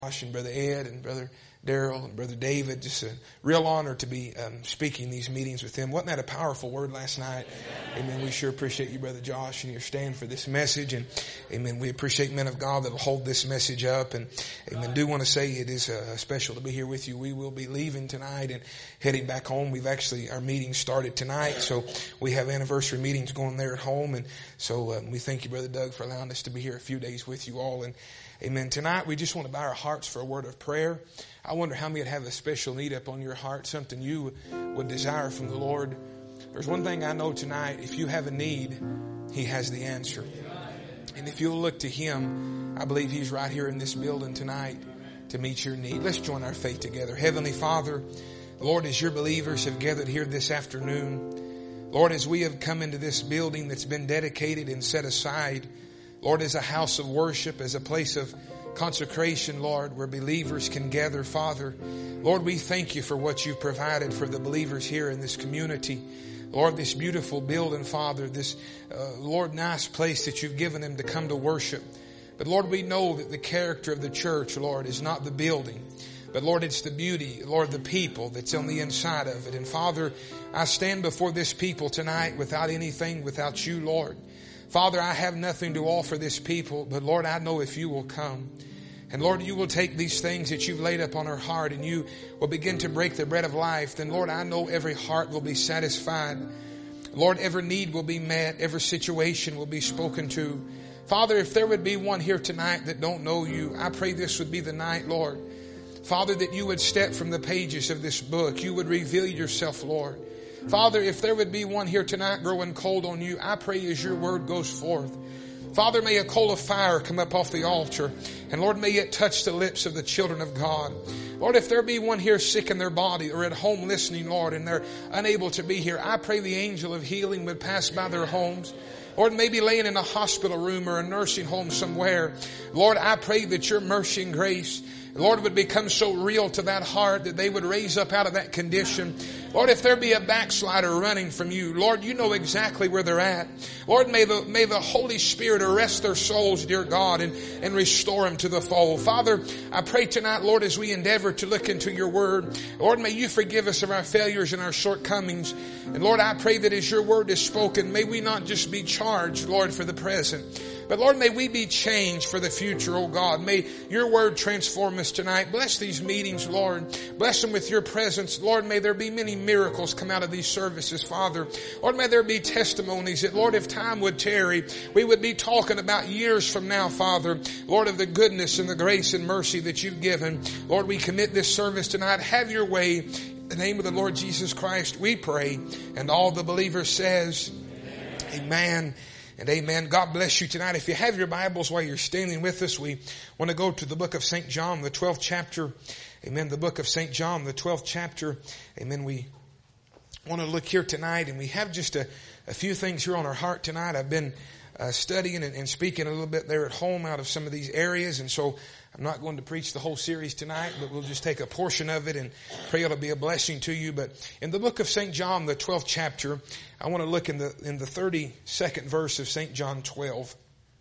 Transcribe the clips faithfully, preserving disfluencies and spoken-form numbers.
Josh and Brother Ed and Brother Daryl and Brother David. Just a real honor to be um, speaking these meetings with them. Wasn't that a powerful word last night? Amen. We sure appreciate you, Brother Josh, and your stand for this message. And amen. We appreciate men of God that will hold this message up. And amen. Do want to say it is uh, special to be here with you. We will be leaving tonight and heading back home. We've actually, our meeting started tonight. So we have anniversary meetings going there at home. And so um, we thank you, Brother Doug, for allowing us to be here a few days with you all. And amen. Tonight we just want to bow our hearts for a word of prayer. I wonder how many would have a special need up on your heart, something you would desire from the Lord. There's one thing I know tonight. If you have a need, He has the answer. And if you'll look to Him, I believe He's right here in this building tonight to meet your need. Let's join our faith together. Heavenly Father, Lord, as your believers have gathered here this afternoon, Lord, as we have come into this building that's been dedicated and set aside, Lord, as a house of worship, as a place of consecration, Lord, where believers can gather, Father. Lord, we thank you for what you've provided for the believers here in this community. Lord, this beautiful building, Father, this, uh, Lord, nice place that you've given them to come to worship. But Lord, we know that the character of the church, Lord, is not the building. But Lord, it's the beauty, Lord, the people that's on the inside of it. And Father, I stand before this people tonight without anything, without you, Lord. Father, I have nothing to offer this people, but Lord, I know if you will come. And Lord, you will take these things that you've laid up on our heart and you will begin to break the bread of life. Then Lord, I know every heart will be satisfied. Lord, every need will be met. Every situation will be spoken to. Father, if there would be one here tonight that don't know you, I pray this would be the night, Lord. Father, that you would step from the pages of this book. You would reveal yourself, Lord. Father, if there would be one here tonight growing cold on you, I pray as your word goes forth. Father, may a coal of fire come up off the altar. And Lord, may it touch the lips of the children of God. Lord, if there be one here sick in their body or at home listening, Lord, and they're unable to be here, I pray the angel of healing would pass by their homes. Lord, maybe laying in a hospital room or a nursing home somewhere. Lord, I pray that your mercy and grace, Lord, would become so real to that heart that they would raise up out of that condition. Lord, if there be a backslider running from you, Lord, you know exactly where they're at. Lord, may the, may the Holy Spirit arrest their souls, dear God, and, and restore them to the fold. Father, I pray tonight, Lord, as we endeavor to look into your word, Lord, may you forgive us of our failures and our shortcomings. And Lord, I pray that as your word is spoken, may we not just be charged, Lord, for the present, but Lord, may we be changed for the future, oh God. May your word transform us tonight. Bless these meetings, Lord. Bless them with your presence. Lord, may there be many miracles come out of these services, Father. Lord, may there be testimonies that, Lord, if time would tarry, we would be talking about years from now, Father, Lord, of the goodness and the grace and mercy that you've given. Lord, we commit this service tonight. Have your way. In the name of the Lord Jesus Christ, we pray. And all the believers says, Amen. Amen. And amen. God bless you tonight. If you have your Bibles while you're standing with us, we want to go to the book of Saint John, the twelfth chapter. Amen. The book of Saint John, the twelfth chapter. Amen. We want to look here tonight, and we have just a, a few things here on our heart tonight. I've been uh, studying and, and speaking a little bit there at home out of some of these areas, and so I'm not going to preach the whole series tonight, but we'll just take a portion of it and pray it'll be a blessing to you. But in the book of Saint John, the twelfth chapter, I want to look in the in the thirty-second verse of Saint John twelve,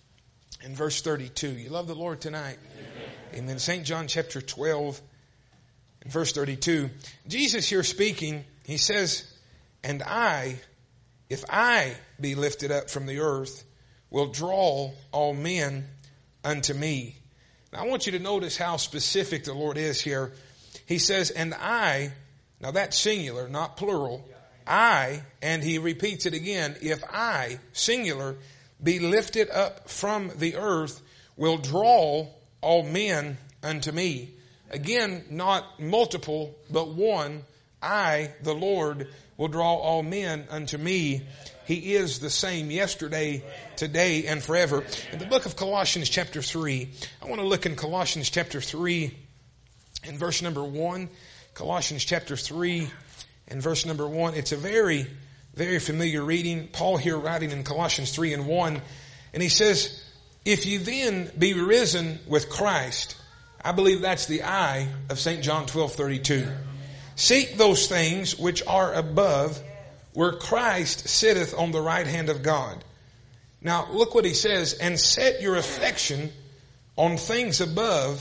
in verse thirty-two. You love the Lord tonight? Amen. Amen. Saint John chapter twelve, in verse thirty-two. Jesus here speaking, he says, "And I, if I be lifted up from the earth, will draw all men unto me." Now I want you to notice how specific the Lord is here. He says, "And I," now that's singular, not plural. I, and he repeats it again, "if I," singular, "be lifted up from the earth, will draw all men unto me." Again, not multiple, but one. I, the Lord, will draw all men unto me. He is the same yesterday, today, and forever. In the book of Colossians chapter three, I want to look in Colossians chapter three and verse number one. Colossians chapter three and verse number one. It's a very, very familiar reading. Paul here writing in Colossians three and one. And he says, "If you then be risen with Christ," I believe that's the I of Saint John twelve thirty-two. "Seek those things which are above, where Christ sitteth on the right hand of God." Now look what he says, "And set your affection on things above,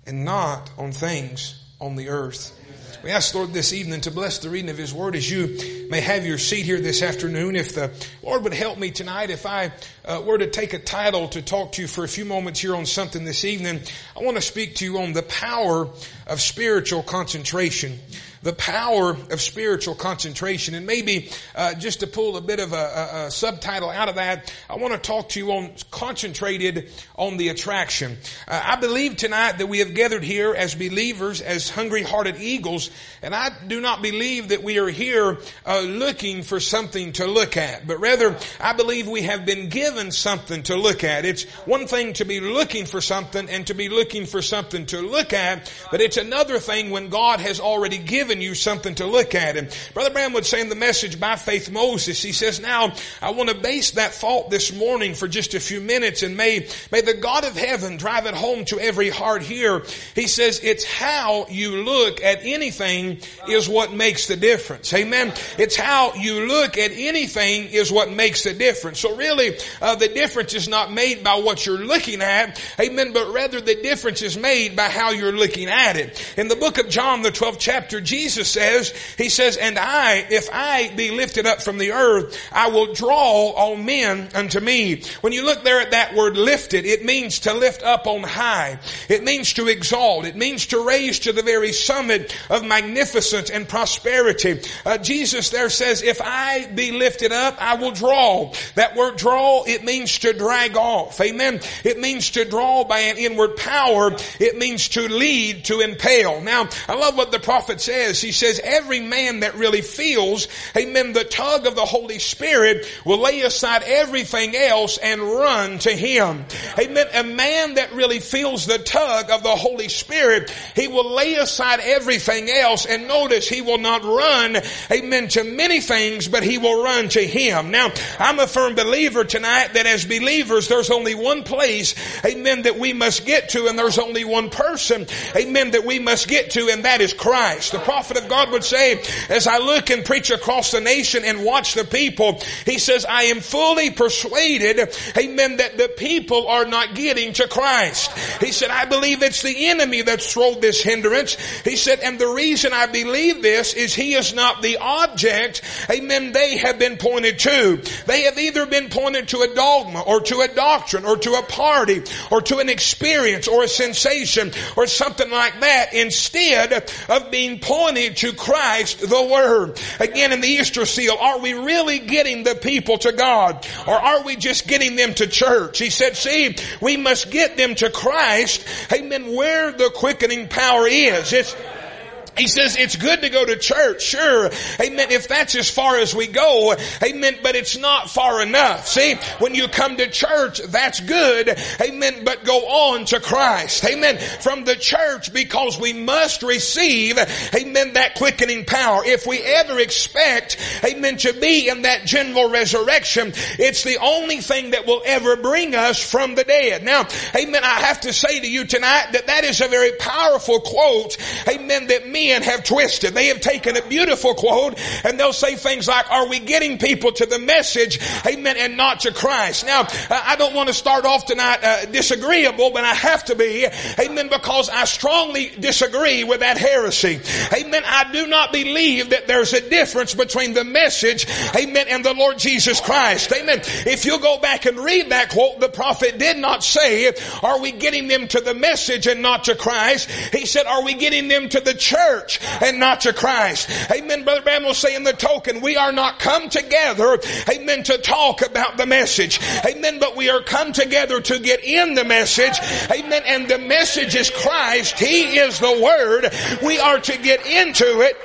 and not on things on the earth. We ask, Lord, this evening to bless the reading of His Word as you may have your seat here this afternoon. If the Lord would help me tonight, if I uh, were to take a title to talk to you for a few moments here on something this evening, I want to speak to you on the power of spiritual concentration. The power of spiritual concentration. And maybe uh, just to pull a bit of a, a, a subtitle out of that, I want to talk to you on concentrated on the attraction. Uh, I believe tonight that we have gathered here as believers, as hungry-hearted eagles, and I do not believe that we are here uh, looking for something to look at, but rather I believe we have been given something to look at. It's one thing to be looking for something and to be looking for something to look at, but it's another thing when God has already given you something to look at. And Brother Branham would say in the message, By Faith Moses, he says, now I want to base that thought this morning for just a few minutes, and may, may the God of heaven drive it home to every heart here. He says, it's how you look at anything is what makes the difference. Amen. It's how you look at anything is what makes the difference. So really, uh, the difference is not made by what you're looking at. Amen. But rather the difference is made by how you're looking at it. In the book of John, the twelfth chapter, Jesus says, He says, and I, if I be lifted up from the earth, I will draw all men unto me. When you look there at that word lifted, it means to lift up on high. It means to exalt. It means to raise to the very summit of magnificence and prosperity. Uh, Jesus there says, if I be lifted up, I will draw. That word draw, it means to drag off. Amen. It means to draw by an inward power. It means to lead, to impel. Now, I love what the prophet says. He says, every man that really feels, amen, the tug of the Holy Spirit will lay aside everything else and run to Him. Amen. A man that really feels the tug of the Holy Spirit, he will lay aside everything else, and notice he will not run, amen, to many things, but he will run to Him. Now, I'm a firm believer tonight that as believers, there's only one place, amen, that we must get to, and there's only one person, amen, that we must get to, and that is Christ. The prophet of God would say, as I look and preach across the nation and watch the people, he says, I am fully persuaded, amen, that the people are not getting to Christ. He said, I believe it's the enemy that's thrown this hindrance. He said, and the reason I believe this is he is not the object, amen, they have been pointed to. They have either been pointed to a dogma or to a doctrine or to a party or to an experience or a sensation or something like that, instead of being pointed to Christ, the Word. Again, in the Easter seal, are we really getting the people to God, or are we just getting them to church? He said, see, we must get them to Christ, amen, where the quickening power is. It's He says it's good to go to church, sure, amen, if that's as far as we go, amen, but it's not far enough. See, when you come to church, that's good, amen, but go on to Christ, amen, from the church, because we must receive, amen, that quickening power. If we ever expect, amen, to be in that general resurrection, it's the only thing that will ever bring us from the dead. Now, amen, I have to say to you tonight that that is a very powerful quote, amen, that me and have twisted. They have taken a beautiful quote and they'll say things like, are we getting people to the message, amen, and not to Christ? Now, uh, I don't want to start off tonight uh, disagreeable, but I have to be, amen, because I strongly disagree with that heresy. Amen. I do not believe that there's a difference between the message, amen, and the Lord Jesus Christ. Amen. If you go back and read that quote, the prophet did not say, are we getting them to the message and not to Christ? He said, are we getting them to the church and not to Christ? Amen. Brother Branham will say in the token, we are not come together, amen, to talk about the message. Amen. But we are come together to get in the message. Amen. And the message is Christ. He is the Word. We are to get into it.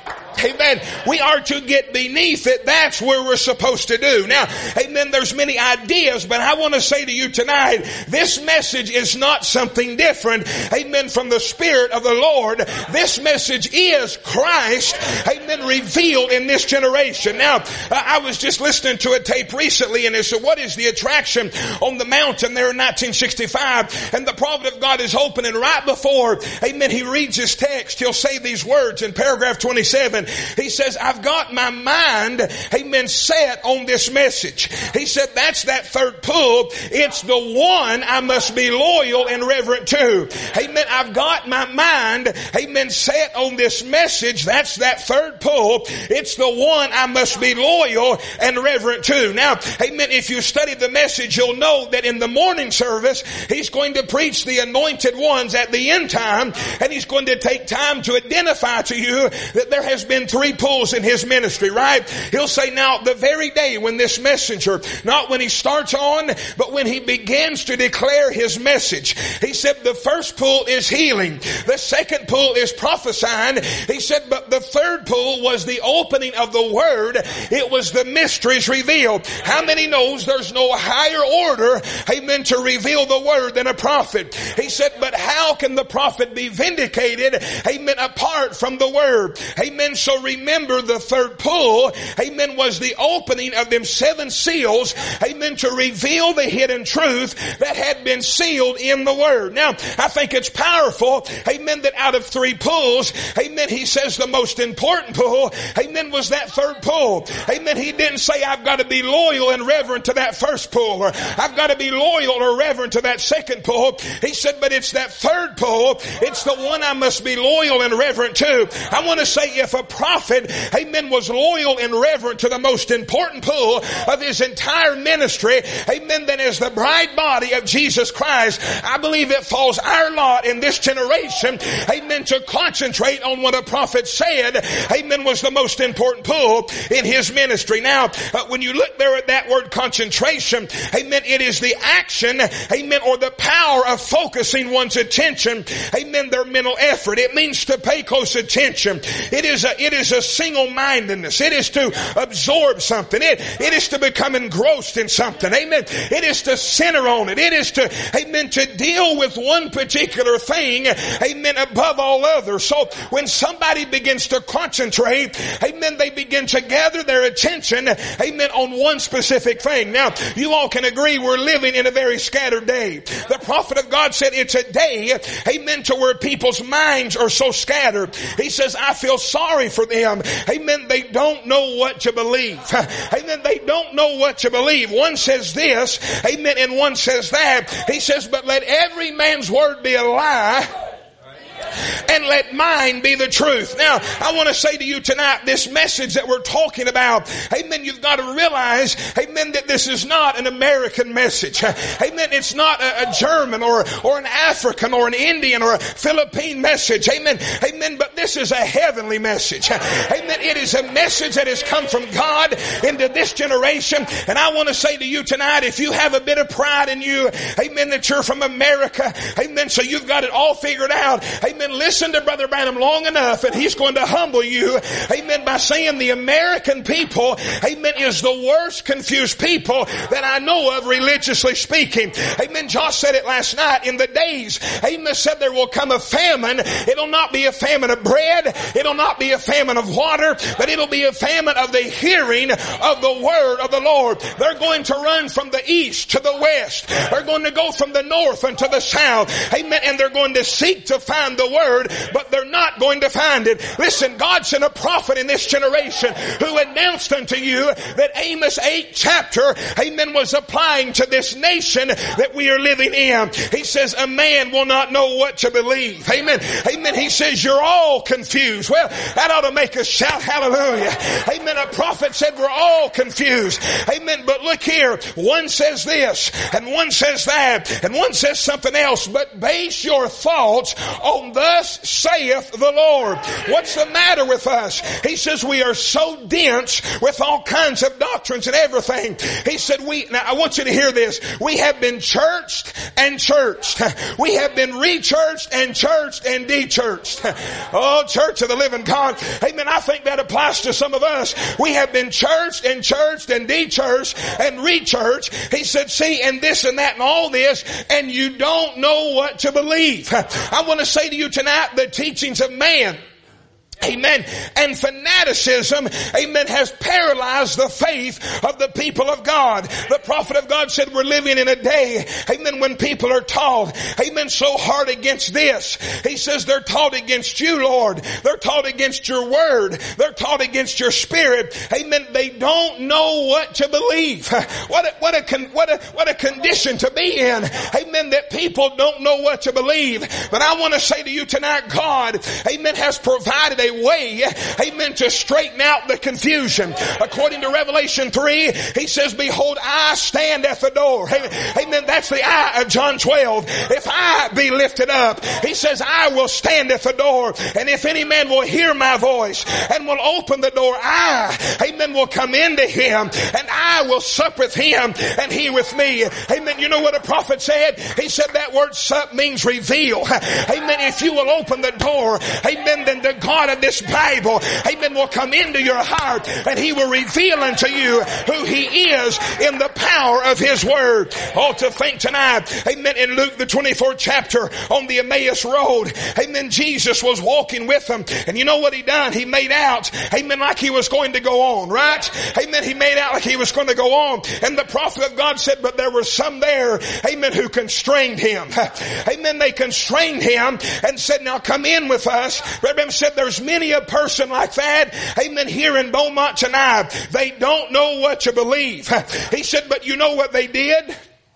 Amen. We are to get beneath it. That's where we're supposed to do. Now, amen, there's many ideas, but I want to say to you tonight, this message is not something different, amen, from the Spirit of the Lord. This message is Christ, amen, revealed in this generation. Now, I was just listening to a tape recently, and it said, what is the attraction on the mountain there in nineteen sixty-five? And the prophet of God is opening right before, amen, he reads his text. He'll say these words in paragraph twenty-seven. He says, I've got my mind, amen, set on this message. He said, that's that third pull. It's the one I must be loyal and reverent to. Amen. I've got my mind, amen, set on this message. That's that third pull. It's the one I must be loyal and reverent to. Now, amen, if you study the message, you'll know that in the morning service, he's going to preach the anointed ones at the end time, and he's going to take time to identify to you that there has been three pulls in his ministry, right? He'll say, now, the very day when this messenger, not when he starts on, but when he begins to declare his message, he said the first pull is healing. The second pull is prophesying. He said, but the third pull was the opening of the Word. It was the mysteries revealed. How many knows there's no higher order, amen, to reveal the Word than a prophet? He said, but how can the prophet be vindicated, amen, apart from the Word? Amen. So remember, the third pull, amen, was the opening of them seven seals, amen, to reveal the hidden truth that had been sealed in the Word. Now, I think it's powerful, amen, that out of three pulls, amen, he says the most important pull, amen, was that third pull. Amen. He didn't say, I've got to be loyal and reverent to that first pull, or I've got to be loyal or reverent to that second pull. He said, but it's that third pull. It's the one I must be loyal and reverent to. I want to say, if a prophet, amen, was loyal and reverent to the most important pull of his entire ministry, amen, then as the bride body of Jesus Christ, I believe it falls our lot in this generation, amen, to concentrate on what a prophet said, amen, was the most important pull in his ministry. Now, uh, when you look there at that word concentration, amen, it is the action, amen, or the power of focusing one's attention, amen, their mental effort. It means to pay close attention. It is a, it is a single-mindedness. It is to absorb something. It, it is to become engrossed in something. Amen. It is to center on it. It is to, amen, to deal with one particular thing, amen, above all others. So when somebody begins to concentrate, amen, they begin to gather their attention, amen, on one specific thing. Now, you all can agree we're living in a very scattered day. The prophet of God said it's a day, amen, to where people's minds are so scattered. He says, I feel sorry for them. Amen. They don't know what to believe. Amen. They don't know what to believe. One says this, amen, and one says that. He says, but let every man's word be a lie, and let mine be the truth. Now, I want to say to you tonight, this message that we're talking about, amen, you've got to realize, amen, that this is not an American message. Amen. It's not a, a German or, or an African or an Indian or a Philippine message. Amen. Amen. But this is a heavenly message. Amen. It is a message that has come from God into this generation. And I want to say to you tonight, if you have a bit of pride in you, amen, that you're from America, amen, so you've got it all figured out, amen, listen to Brother Branham long enough and he's going to humble you, amen, by saying the American people, amen, is the worst confused people that I know of religiously speaking. Amen. Josh said it last night. In the days, amen, said there will come a famine. It'll not be a famine of bread. It'll not be a famine of water, but it'll be a famine of the hearing of the word of the Lord. They're going to run from the east to the west. They're going to go from the north unto the south. Amen. And they're going to seek to find the word, but they're not going to find it. Listen, God sent a prophet in this generation who announced unto you that Amos eight chapter, amen, was applying to this nation that we are living in. He says a man will not know what to believe. Amen. Amen. He says you're all confused. Well, that ought to make us shout hallelujah. Amen. A prophet said we're all confused. Amen. But look here. One says this and one says that and one says something else. But base your thoughts on thus saith the Lord. What's the matter with us? He says we are so dense with all kinds of doctrines and everything. He said we, now I want you to hear this. We have been churched and churched. We have been rechurched and churched and de-churched. Oh, church of the living God. Amen. I think that applies to some of us. We have been churched and churched and de-churched and rechurched. He said, see, and this and that and all this, and you don't know what to believe. I want to say to you tonight, the teachings of man, Amen. And fanaticism, amen, has paralyzed the faith of the people of God. The prophet of God said we're living in a day, amen, when people are taught, amen, so hard against this. He says they're taught against you, Lord. They're taught against your word. They're taught against your spirit. Amen. They don't know what to believe. What a, what a, con, what a, what a condition to be in. Amen. That people don't know what to believe. But I want to say to you tonight, God, amen, has provided a way, amen, to straighten out the confusion. According to Revelation three, he says, behold, I stand at the door. Amen. That's the I of John twelve. If I be lifted up, he says, I will stand at the door. And if any man will hear my voice and will open the door, I, amen, will come into him and I will sup with him and he with me. Amen. You know what a prophet said? He said that word sup means reveal. Amen. If you will open the door, amen, then the God of this Bible, amen, will come into your heart and he will reveal unto you who he is in the power of his word. Oh, to think tonight, amen, in Luke the twenty-fourth chapter on the Emmaus road, amen, Jesus was walking with them, and you know what he done? He made out, amen, like he was going to go on, right? Amen, he made out like he was going to go on, and the prophet of God said, but there were some there, amen, who constrained him. Amen, they constrained him and said, now come in with us. Reverend said, there's many a person like that, amen, here in Beaumont tonight. They don't know what to believe. He said, but you know what they did?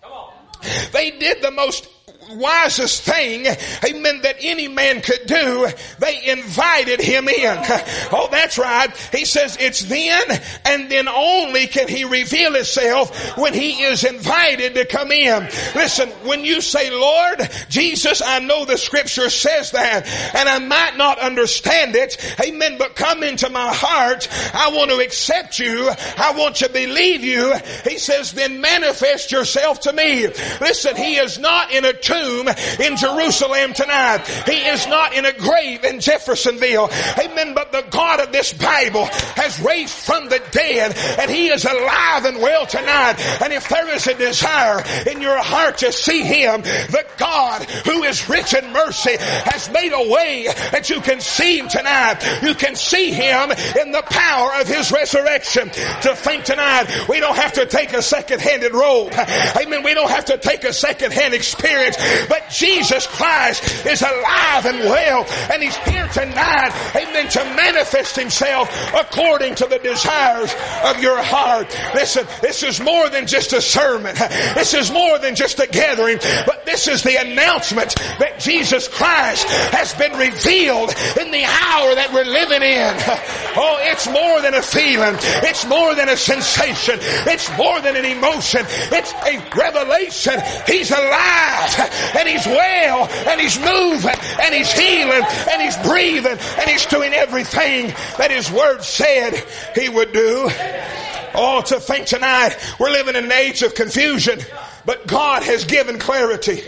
They did the most wisest thing, amen, that any man could do. They invited him in. Oh, that's right. He says it's then and then only can he reveal himself when he is invited to come in. Listen, when you say, Lord Jesus, I know the scripture says that and I might not understand it, amen, but come into my heart. I want to accept you. I want to believe you. He says, then manifest yourself to me. Listen, he is not in a tomb in Jerusalem tonight. He is not in a grave in Jeffersonville. Amen. But the God of this Bible has raised from the dead and he is alive and well tonight. And if there is a desire in your heart to see him, the God who is rich in mercy has made a way that you can see him tonight. You can see him in the power of his resurrection. To think tonight, we don't have to take a second-handed robe. Amen. We don't have to take a second-hand experience. But Jesus Christ is alive and well, and he's here tonight, amen, to manifest himself according to the desires of your heart. Listen, this is more than just a sermon. This is more than just a gathering, but this is the announcement that Jesus Christ has been revealed in the hour that we're living in. Oh, it's more than a feeling. It's more than a sensation. It's more than an emotion. It's a revelation. He's alive. And he's well, and he's moving, and he's healing, and he's breathing, and he's doing everything that his word said he would do. Oh, to think tonight, we're living in an age of confusion, but God has given clarity.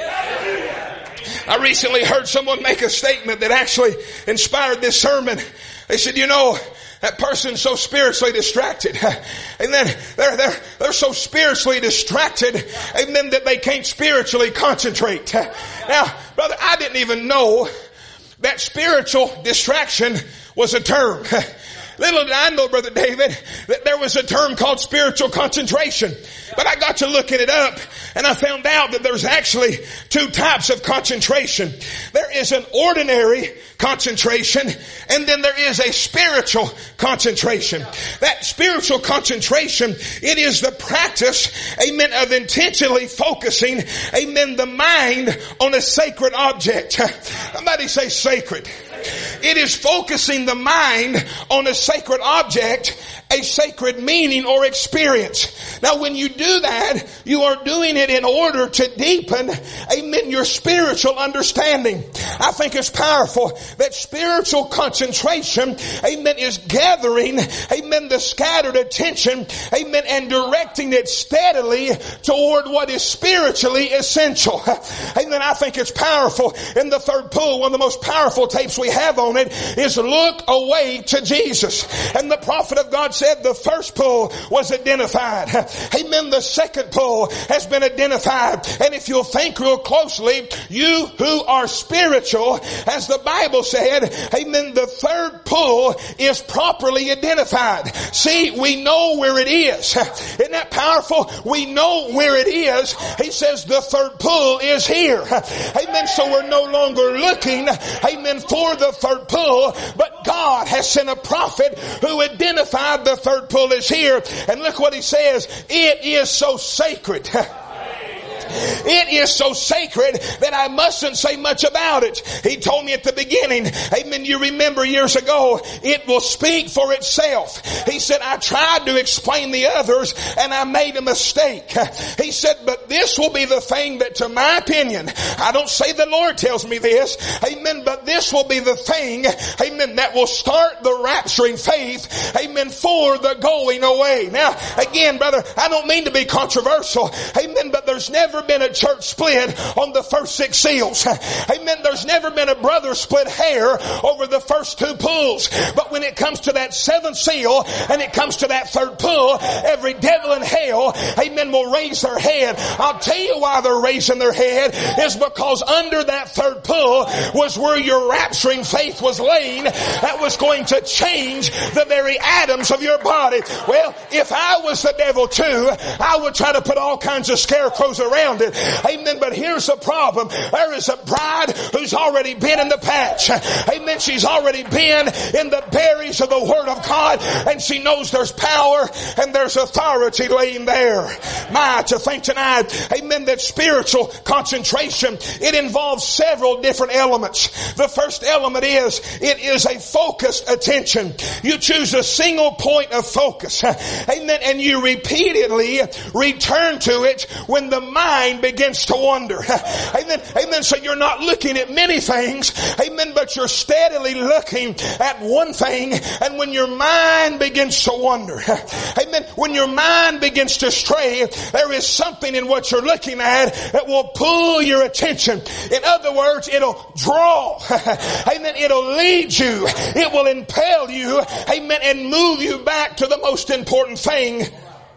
I recently heard someone make a statement that actually inspired this sermon. They said, you know, that person's so spiritually distracted. Amen. They're, they're, they're so spiritually distracted. Amen. That they can't spiritually concentrate. Now, brother, I didn't even know that spiritual distraction was a term. Little did I know, Brother David, that there was a term called spiritual concentration. But I got to looking it up and I found out that there's actually two types of concentration. There is an ordinary concentration and then there is a spiritual concentration. That spiritual concentration, it is the practice, amen, of intentionally focusing, amen, the mind on a sacred object. Somebody say sacred. It is focusing the mind on a sacred object, a sacred meaning or experience. Now when you do that, you are doing it in order to deepen, amen, your spiritual understanding. I think it's powerful that spiritual concentration, amen, is gathering, amen, the scattered attention, amen, and directing it steadily toward what is spiritually essential. Amen. I think it's powerful. In the third pull, one of the most powerful tapes we have on it is Look Away to Jesus. And the prophet of God said, said the first pull was identified. Amen. The second pull has been identified. And if you'll think real closely, you who are spiritual, as the Bible said, amen, the third pull is properly identified. See, we know where it is. Isn't that powerful? We know where it is. He says the third pull is here. Amen. So we're no longer looking, amen, for the third pull, but God has sent a prophet who identified the third pull is here. And look what he says. It is so sacred. It is so sacred that I mustn't say much about it. He told me at the beginning, amen, you remember years ago, it will speak for itself. He said, I tried to explain the others and I made a mistake. He said, but this will be the thing that, to my opinion, I don't say the Lord tells me this, amen, but this will be the thing, amen, that will start the rapturing faith, amen, for the going away. Now, again, brother, I don't mean to be controversial, amen, but there's never been a church split on the first six seals. Amen. There's never been a brother split hair over the first two pulls. But when it comes to that seventh seal and it comes to that third pull, every devil in hell, amen, will raise their head. I'll tell you why they're raising their head is because under that third pull was where your rapturing faith was laying. That was going to change the very atoms of your body. Well, if I was the devil too, I would try to put all kinds of scarecrows around it. Amen. But here's the problem. There is a bride who's already been in the patch. Amen. She's already been in the berries of the Word of God, and she knows there's power and there's authority laying there. My, to think tonight, amen, that spiritual concentration, it involves several different elements. The first element is, it is a focused attention. You choose a single point of focus. Amen. And you repeatedly return to it when the mind begins to wander. Amen. Amen. So you're not looking at many things. Amen. But you're steadily looking at one thing. And when your mind begins to wander, amen, when your mind begins to stray, there is something in what you're looking at that will pull your attention. In other words, it'll draw. Amen. It'll lead you. It will impel you. Amen. And move you back to the most important thing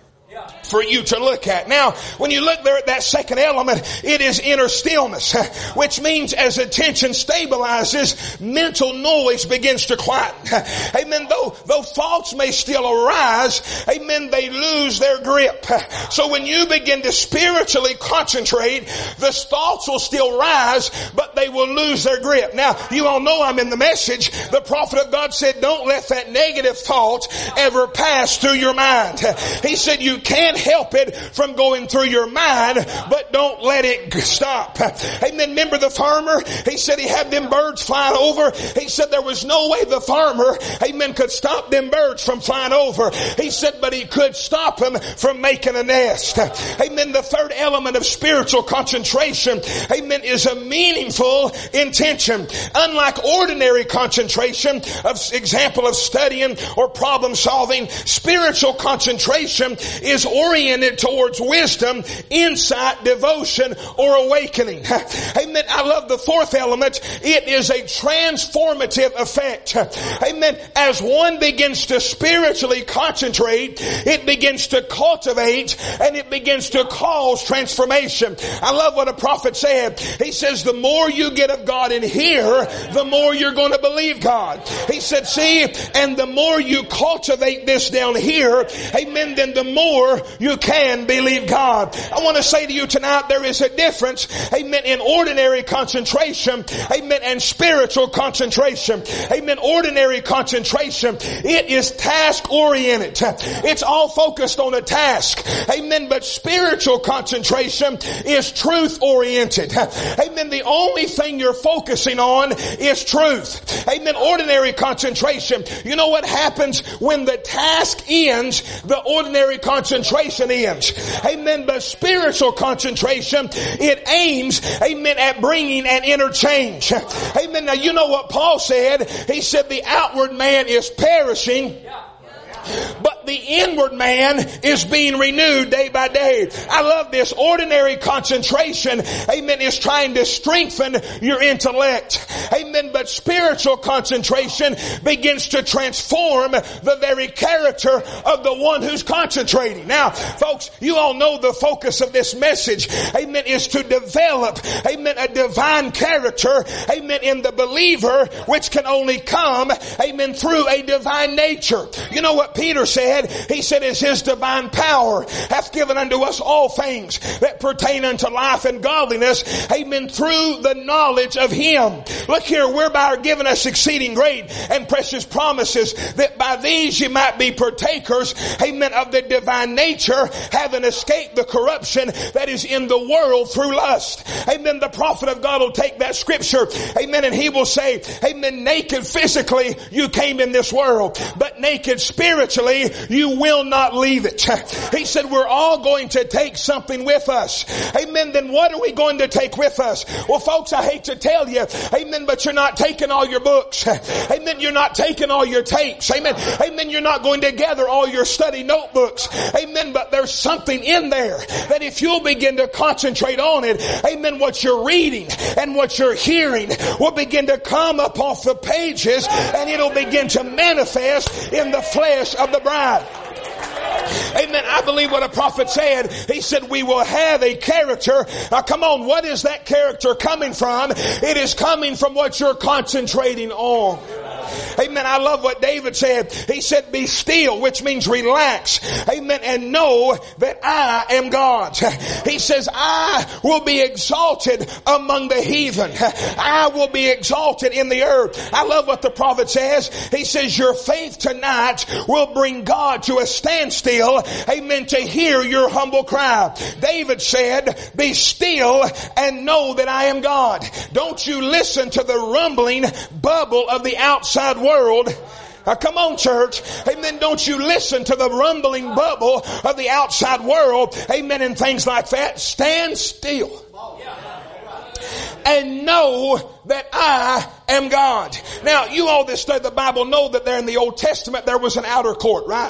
for you to look at. Now, when you look there at that second element, it is inner stillness, which means as attention stabilizes, mental noise begins to quieten. Amen. Though, though thoughts may still arise, amen, they lose their grip. So when you begin to spiritually concentrate, the thoughts will still rise, but they will lose their grip. Now, you all know I'm in the message. The prophet of God said, don't let that negative thought ever pass through your mind. He said, you can't help it from going through your mind, but don't let it stop. Amen. Remember the farmer? He said he had them birds flying over. He said there was no way the farmer, amen, could stop them birds from flying over. He said, but he could stop them from making a nest. Amen. The third element of spiritual concentration, amen, is a meaningful intention. Unlike ordinary concentration, of example of studying or problem solving, spiritual concentration is oriented towards wisdom, insight, devotion, or awakening. Amen. I love the fourth element. It is a transformative effect. Amen. As one begins to spiritually concentrate, it begins to cultivate and it begins to cause transformation. I love what a prophet said. He says, the more you get of God in here, the more you're going to believe God. He said, see, and the more you cultivate this down here, amen, then the more you can believe God. I want to say to you tonight, there is a difference, amen, in ordinary concentration, amen, and spiritual concentration. Amen. Ordinary concentration, it is task oriented. It's all focused on a task. Amen. But spiritual concentration is truth oriented. Amen. The only thing you're focusing on is truth. Amen. Ordinary concentration. You know what happens when the task ends? The ordinary concentration ends. Amen. But spiritual concentration, it aims, amen, at bringing an interchange. Amen. Now you know what Paul said. He said the outward man is perishing, but but the inward man is being renewed day by day. I love this. Ordinary concentration, amen, is trying to strengthen your intellect. Amen. But spiritual concentration begins to transform the very character of the one who's concentrating. Now, folks, you all know the focus of this message, amen, is to develop, amen, a divine character, amen, in the believer, which can only come, amen, through a divine nature. You know what Peter said? He said, "Is his divine power hath given unto us all things that pertain unto life and godliness, amen, through the knowledge of him." Look here, whereby are given us exceeding great and precious promises, that by these ye might be partakers, amen, of the divine nature, having escaped the corruption that is in the world through lust. Amen. The prophet of God will take that scripture, amen, and he will say, amen, naked physically you came in this world, but naked spiritually you will not leave it. He said we're all going to take something with us. Amen. Then what are we going to take with us? Well, folks, I hate to tell you, amen, but you're not taking all your books. Amen. You're not taking all your tapes. Amen. Amen. You're not going to gather all your study notebooks. Amen. But there's something in there that if you'll begin to concentrate on it, amen, what you're reading and what you're hearing will begin to come up off the pages, and it'll begin to manifest in the flesh of the bride. Amen. I believe what a prophet said. He said we will have a character. Now come on, what is that character coming from? It is coming from what you're concentrating on. Amen. I love what David said. He said, "Be still," which means relax. Amen. "And know that I am God." He says, "I will be exalted among the heathen. I will be exalted in the earth." I love what the prophet says. He says, "Your faith tonight will bring God to a standstill." Amen. "To hear your humble cry." David said, "Be still and know that I am God." Don't you listen to the rumbling bubble of the outside world. Now come on, church. Amen. Don't you listen to the rumbling bubble of the outside world. Amen. And things like that. Stand still and know that I am God. Now, you all that study the Bible know that there in the Old Testament there was an outer court, right?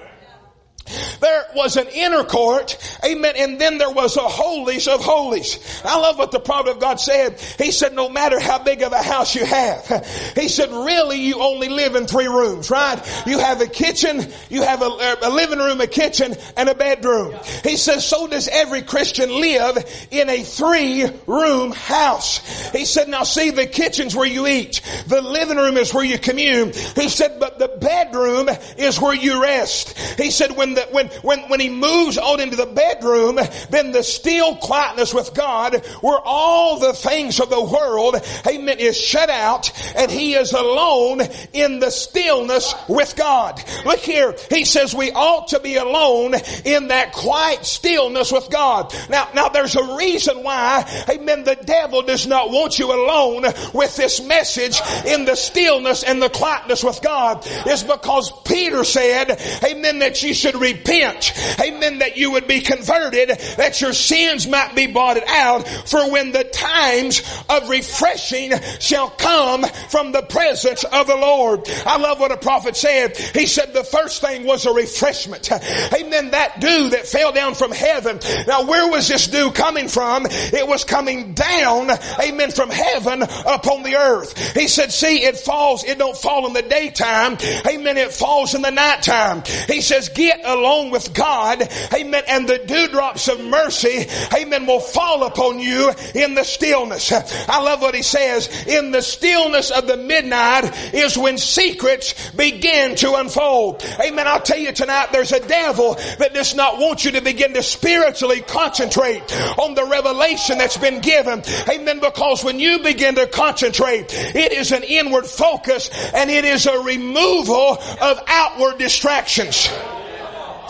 There was an inner court, amen, and then there was a holies of holies. I love what the prophet of God said. He said, no matter how big of a house you have, he said, really you only live in three rooms, right? You have a kitchen, you have a, a living room, a kitchen, and a bedroom. He says, so does every Christian live in a three-room house. He said, now see, the kitchen's where you eat. The living room is where you commune. He said, but the bedroom is where you rest. He said, when the, when, when, when he moves on into the bedroom, then the still quietness with God, where all the things of the world, amen, is shut out, and he is alone in the stillness with God. Look here, he says we ought to be alone in that quiet stillness with God. Now, now there's a reason why, amen, the devil does not want you alone with this message in the stillness and the quietness with God. It's because Peter said, amen, that you should repent, amen, that you would be converted, that your sins might be blotted out, for when the times of refreshing shall come from the presence of the Lord. I love what a prophet said. He said the first thing was a refreshment. Amen. That dew that fell down from heaven. Now where was this dew coming from? It was coming down, amen, from heaven upon the earth. He said, see, it falls, it don't fall in the daytime. Amen. It falls in the nighttime. He says, get along with God. Amen. And the dewdrops of mercy, amen, will fall upon you in the stillness. I love what he says. In the stillness of the midnight is when secrets begin to unfold. Amen. I'll tell you tonight, there's a devil that does not want you to begin to spiritually concentrate on the revelation that's been given. Amen. Because when you begin to concentrate, it is an inward focus and it is a removal of outward distractions.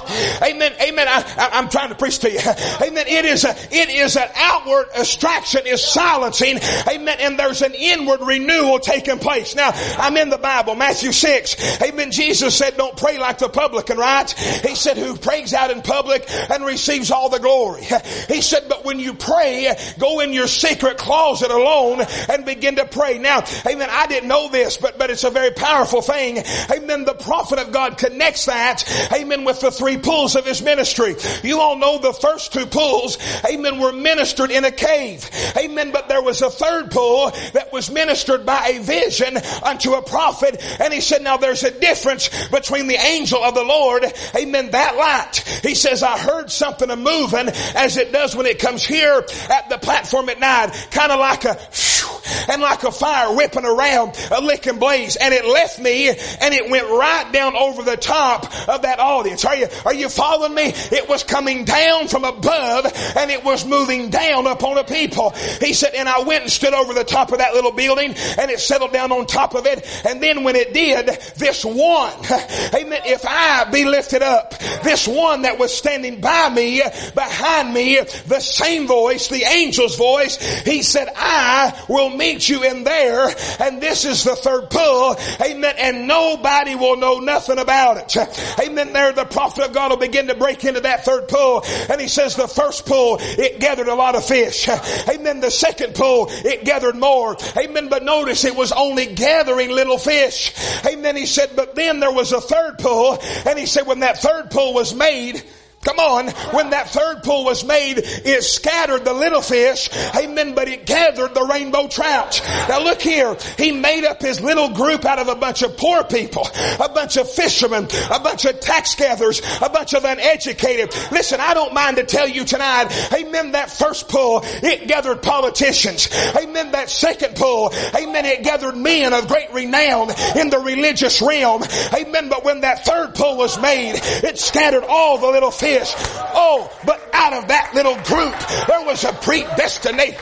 Amen. Amen. I, I, I'm trying to preach to you. Amen. It is a, it is an outward distraction is silencing. Amen. And there's an inward renewal taking place. Now, I'm in the Bible, Matthew six. Amen. Jesus said, don't pray like the publican, right? He said, who prays out in public and receives all the glory. He said, but when you pray, go in your secret closet alone and begin to pray. Now, amen. I didn't know this, but, but it's a very powerful thing. Amen. The prophet of God connects that, amen, with the three pools of his ministry. You all know the first two pools, amen, were ministered in a cave. Amen. But there was a third pool that was ministered by a vision unto a prophet. And he said, now there's a difference between the angel of the Lord, amen, that light. He says, I heard something a moving as it does when it comes here at the platform at night, kind of like a and like a fire whipping around, a licking blaze. And it left me and it went right down over the top of that audience. Are you, are you following me? It was coming down from above and it was moving down upon the people. He said, and I went and stood over the top of that little building and it settled down on top of it. And then when it did, this one, amen, if I be lifted up, this one that was standing by me, behind me, the same voice, the angel's voice, he said, I will meet you in there, and this is the third pull, amen, and nobody will know nothing about it. Amen. There the prophet of God will begin to break into that third pull, and he says the first pull, it gathered a lot of fish. Amen. The second pull, it gathered more. Amen. But notice it was only gathering little fish. Amen. He said, but then there was a third pull, and he said when that third pull was made, come on, when that third pool was made, it scattered the little fish, amen, but it gathered the rainbow trout. Now look here, he made up his little group out of a bunch of poor people, a bunch of fishermen, a bunch of tax gatherers, a bunch of uneducated. Listen, I don't mind to tell you tonight, amen, that first pool, it gathered politicians. Amen, that second pool, amen, it gathered men of great renown in the religious realm. Amen, but when that third pool was made, it scattered all the little fish. Oh, but out of that little group, there was a predestinated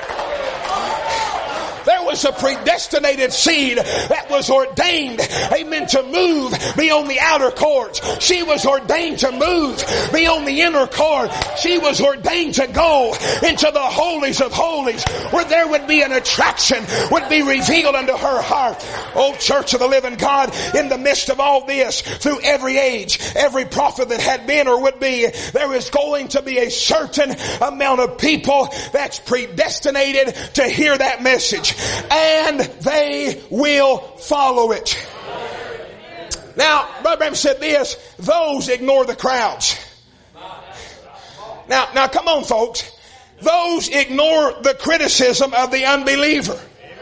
There was a predestinated seed that was ordained, amen, to move beyond the outer courts. She was ordained to move beyond the inner court. She was ordained to go into the holies of holies, where there would be an attraction, would be revealed unto her heart. Oh, church of the living God, in the midst of all this, through every age, every prophet that had been or would be, there is going to be a certain amount of people that's predestinated to hear that message. And they will follow it. Now, Brother Branham said this, those ignore the crowds. Now, now come on folks. Those ignore the criticism of the unbeliever.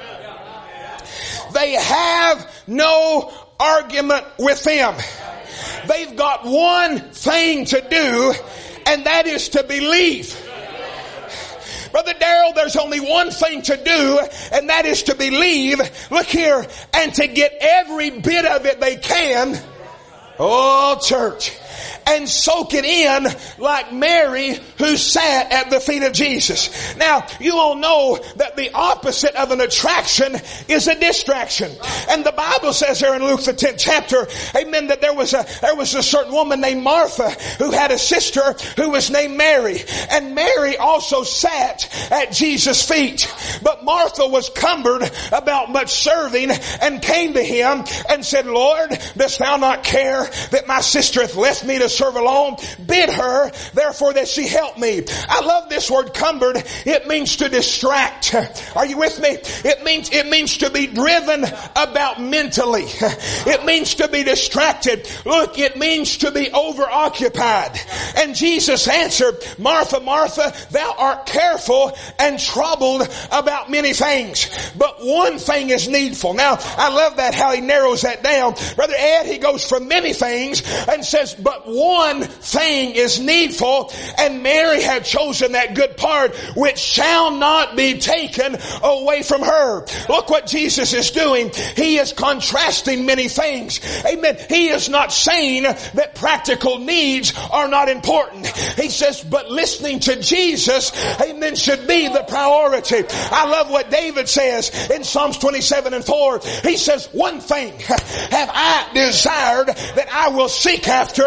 They have no argument with them. They've got one thing to do, and that is to believe. Brother Darrell, there's only one thing to do, and that is to believe, look here, and to get every bit of it they can. Oh, church. And soak it in like Mary who sat at the feet of Jesus. Now, you all know that the opposite of an attraction is a distraction. And the Bible says there in Luke the tenth chapter, amen, that there was a, there was a certain woman named Martha who had a sister who was named Mary. And Mary also sat at Jesus' feet. But Martha was cumbered about much serving and came to him and said, Lord, dost thou not care that my sister hath left me to serve alone? Bid her, therefore, that she help me. I love this word cumbered. It means to distract. Are you with me? It means, it means to be driven about mentally. It means to be distracted. Look, it means to be overoccupied. And Jesus answered, Martha, Martha, thou art careful and troubled about many things, but one thing is needful. Now, I love that how he narrows that down. Brother Ed, he goes from many things and says, but one thing is needful, and Mary had chosen that good part which shall not be taken away from her. Look what Jesus is doing. He is contrasting many things. Amen. He is not saying that practical needs are not important. He says, but listening to Jesus, amen, should be the priority. I love what David says in Psalms twenty-seven and four. He says, one thing have I desired that I will seek after, that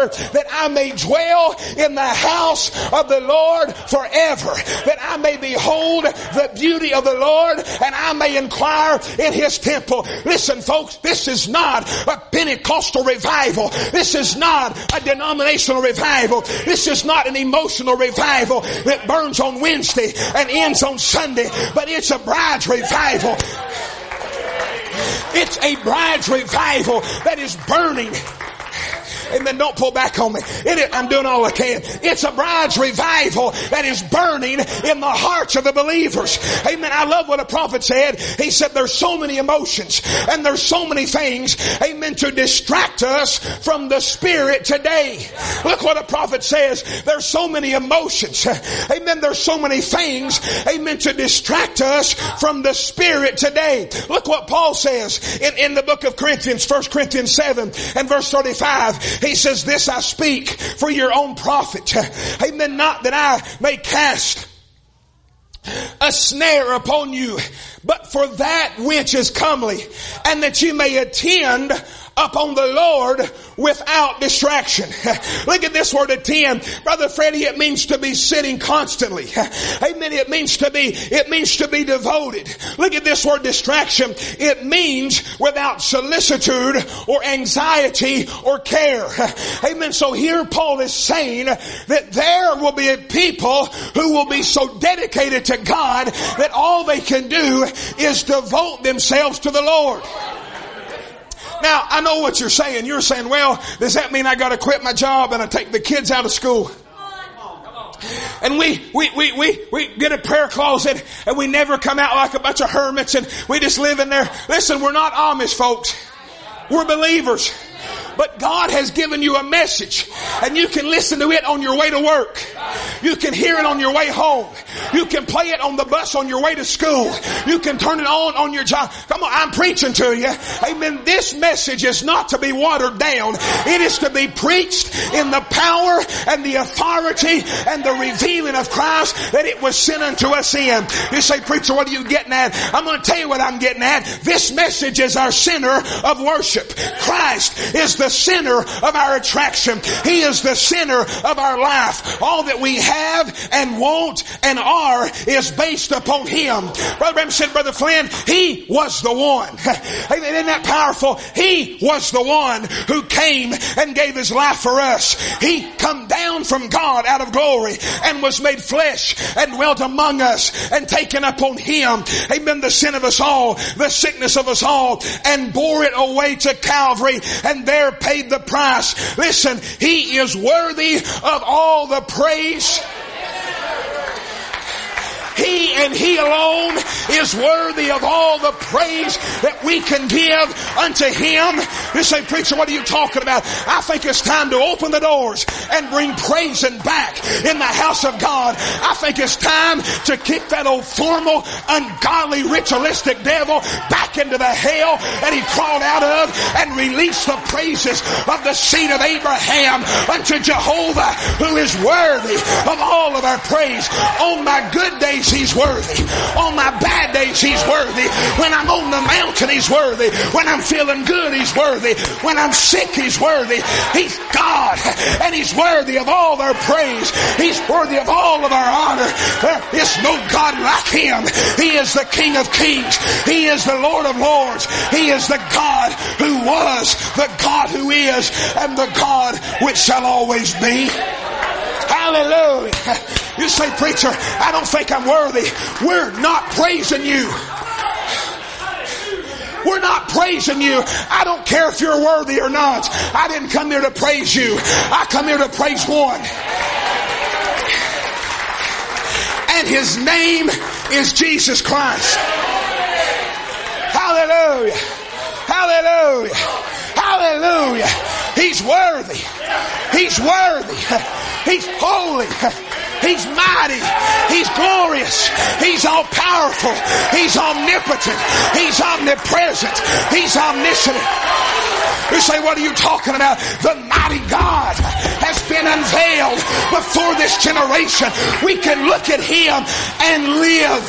I may dwell in the house of the Lord forever, that I may behold the beauty of the Lord, and I may inquire in His temple. Listen, folks, this is not a Pentecostal revival. This is not a denominational revival. This is not an emotional revival that burns on Wednesday and ends on Sunday, but it's a bride's revival. It's a bride's revival that is burning. Amen. Don't pull back on me. It, I'm doing all I can. It's a bride's revival that is burning in the hearts of the believers. Amen. I love what a prophet said. He said there's so many emotions and there's so many things, amen, to distract us from the Spirit today. Look what a prophet says. There's so many emotions. Amen. There's so many things, amen, to distract us from the Spirit today. Look what Paul says in, in the book of Corinthians, First Corinthians seven and verse thirty-five. He says, this I speak for your own profit. Amen. Not that I may cast a snare upon you, but for that which is comely, and that you may attend upon the Lord without distraction. Look at this word attend. Brother Freddie, it means to be sitting constantly. Amen. It means to be, it means to be devoted. Look at this word distraction. It means without solicitude or anxiety or care. Amen. So here Paul is saying that there will be a people who will be so dedicated to God that all they can do is devote themselves to the Lord. Now, I know what you're saying. You're saying, well, does that mean I got to quit my job and I take the kids out of school? And we, we, we, we, we get a prayer closet and we never come out like a bunch of hermits and we just live in there. Listen, we're not Amish folks. We're believers. But God has given you a message and you can listen to it on your way to work. You can hear it on your way home. You can play it on the bus on your way to school. You can turn it on on your job. Come on, I'm preaching to you. Amen. This message is not to be watered down. It is to be preached in the power and the authority and the revealing of Christ that it was sent unto us in. You say, preacher, what are you getting at? I'm going to tell you what I'm getting at. This message is our center of worship. Christ is the center of our attraction. He is the center of our life. All that we have and want and are is based upon Him. Brother Branham said, Brother Flynn, He was the one. Isn't that powerful? He was the one who came and gave His life for us. He come down from God out of glory and was made flesh and dwelt among us and taken upon Him. Amen. The sin of us all, the sickness of us all, and bore it away to Calvary and there paid the price. Listen, He is worthy of all the praise. He and He alone is worthy of all the praise that we can give unto Him. You say, preacher, what are you talking about? I think it's time to open the doors and bring praising back in the house of God. I think it's time to kick that old formal, ungodly, ritualistic devil back into the hell that he crawled out of and release the praises of the seed of Abraham unto Jehovah, who is worthy of all of our praise. On my good days, He's worthy. On my bad days, He's worthy. When I'm on the mountain, He's worthy. When I'm feeling good, He's worthy. When I'm sick, He's worthy. He's God, and He's worthy of all our praise. He's worthy of all of our honor. There is no God like Him. He is the King of kings. He is the Lord of lords. He is the God who was, the God who is, and the God which shall always be. Hallelujah. You say, preacher, I don't think I'm worthy. We're not praising you. We're not praising you. I don't care if you're worthy or not. I didn't come here to praise you. I come here to praise one. And His name is Jesus Christ. Hallelujah. Hallelujah. Hallelujah. He's worthy. He's worthy. He's holy. He's mighty. He's glorious. He's all powerful. He's omnipotent. He's omnipresent. He's omniscient. You say, what are you talking about? The mighty God has been unveiled before this generation. We can look at Him and live.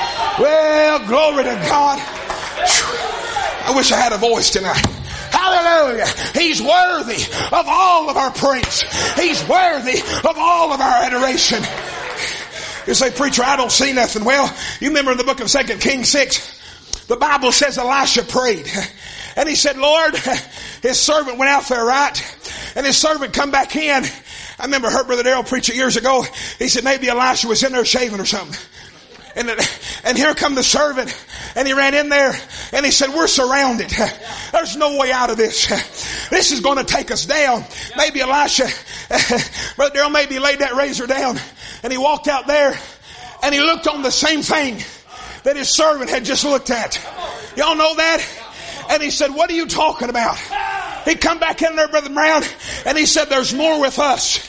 Well, glory to God. I wish I had a voice tonight. Hallelujah. Hallelujah. He's worthy of all of our praise. He's worthy of all of our adoration. You say, preacher, I don't see nothing. Well, you remember in the book of Second Kings six, the Bible says Elisha prayed. And he said, Lord, his servant went out there, right? And his servant come back in. I remember I heard Brother Darrell preach it years ago. He said maybe Elisha was in there shaving or something. And, and here come the servant, and he ran in there, and he said, we're surrounded. There's no way out of this. This is going to take us down. Maybe Elisha, Brother Darrell, maybe he laid that razor down, and he walked out there, and he looked on the same thing that his servant had just looked at. Y'all know that? And he said, what are you talking about? He come back in there, Brother Brown, and he said, there's more with us.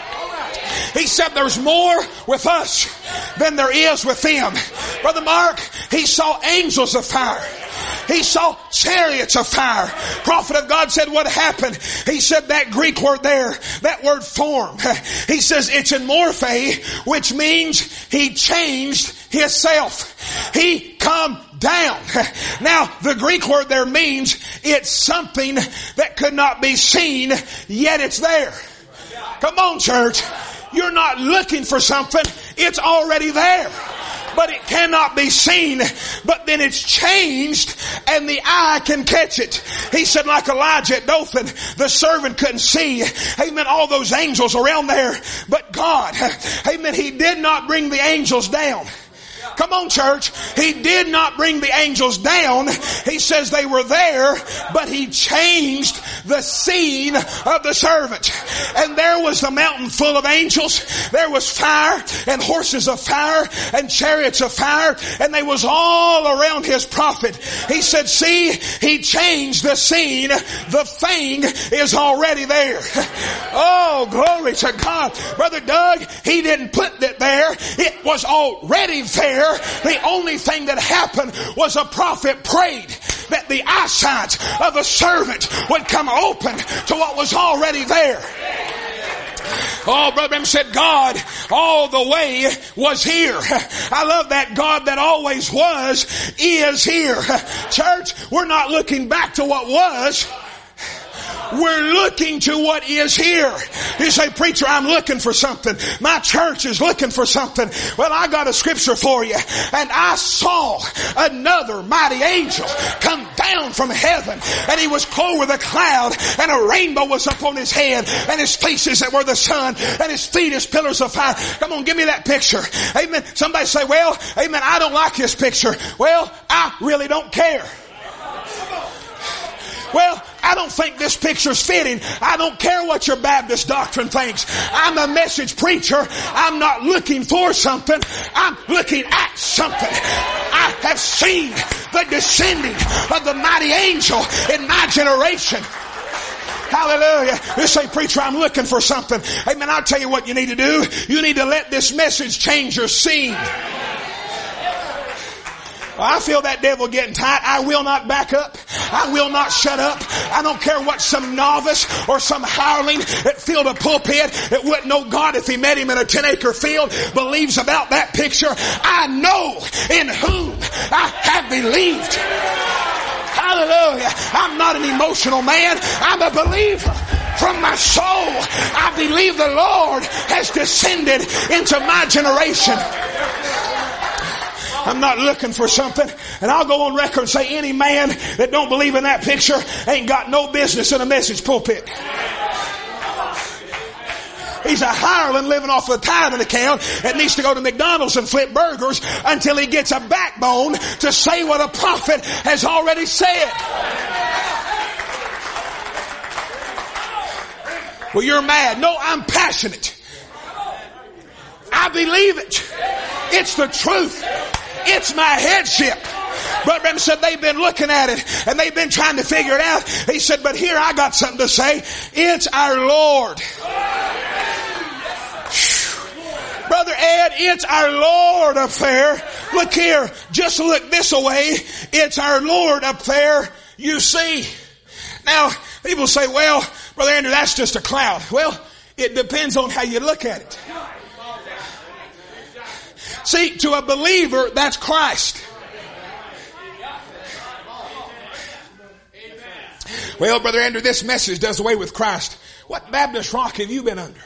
He said there's more with us than there is with them. Brother Mark, he saw angels of fire. He saw chariots of fire. Prophet of God said what happened. He said that Greek word there, that word form. He says it's in morphe, which means he changed himself. He come down. Now, the Greek word there means it's something that could not be seen, yet it's there. Come on, church. You're not looking for something. It's already there. But it cannot be seen. But then it's changed and the eye can catch it. He said like Elijah at Dothan, the servant couldn't see. Amen. All those angels around there. But God, amen, he did not bring the angels down. Come on, church. He did not bring the angels down. He says they were there, but he changed the scene of the servant. And there was the mountain full of angels. There was fire and horses of fire and chariots of fire. And they was all around his prophet. He said, see, he changed the scene. The thing is already there. Oh, glory to God. Brother Doug, he didn't put it there. It was already there. The only thing that happened was a prophet prayed that the eyesight of a servant would come open to what was already there. Oh, Brother Branham said God all the way was here. I love that God that always was is here. Church, we're not looking back to what was. We're looking to what is here. You say, preacher, I'm looking for something. My church is looking for something. Well, I got a scripture for you. And I saw another mighty angel come down from heaven. And he was clothed with a cloud. And a rainbow was upon his head. And his face as it were the sun. And his feet as pillars of fire. Come on, give me that picture. Amen. Somebody say, well, amen, I don't like this picture. Well, I really don't care. Well, I don't think this picture's fitting. I don't care what your Baptist doctrine thinks. I'm a message preacher. I'm not looking for something. I'm looking at something. I have seen the descending of the mighty angel in my generation. Hallelujah. You say, preacher, I'm looking for something. Amen. I'll tell you what you need to do. You need to let this message change your scene. I feel that devil getting tight. I will not back up. I will not shut up. I don't care what some novice or some hireling that filled a pulpit that wouldn't know God if he met him in a ten acre field believes about that picture. I know in whom I have believed. Hallelujah. I'm not an emotional man. I'm a believer. From my soul, I believe the Lord has descended into my generation. I'm not looking for something. And I'll go on record and say any man that don't believe in that picture ain't got no business in a message pulpit. He's a hireling living off a tithing account that needs to go to McDonald's and flip burgers until he gets a backbone to say what a prophet has already said. Well, you're mad. No, I'm passionate. I believe it. It's the truth. It's my headship. Brother Branham said they've been looking at it and they've been trying to figure it out. He said, but here I got something to say. It's our Lord. Brother Ed, it's our Lord up there. Look here. Just look this way. It's our Lord up there. You see. Now, people say, well, Brother Andrew, that's just a cloud. Well, it depends on how you look at it. See, to a believer, that's Christ. Well, Brother Andrew, this message does away with Christ. What Baptist rock have you been under?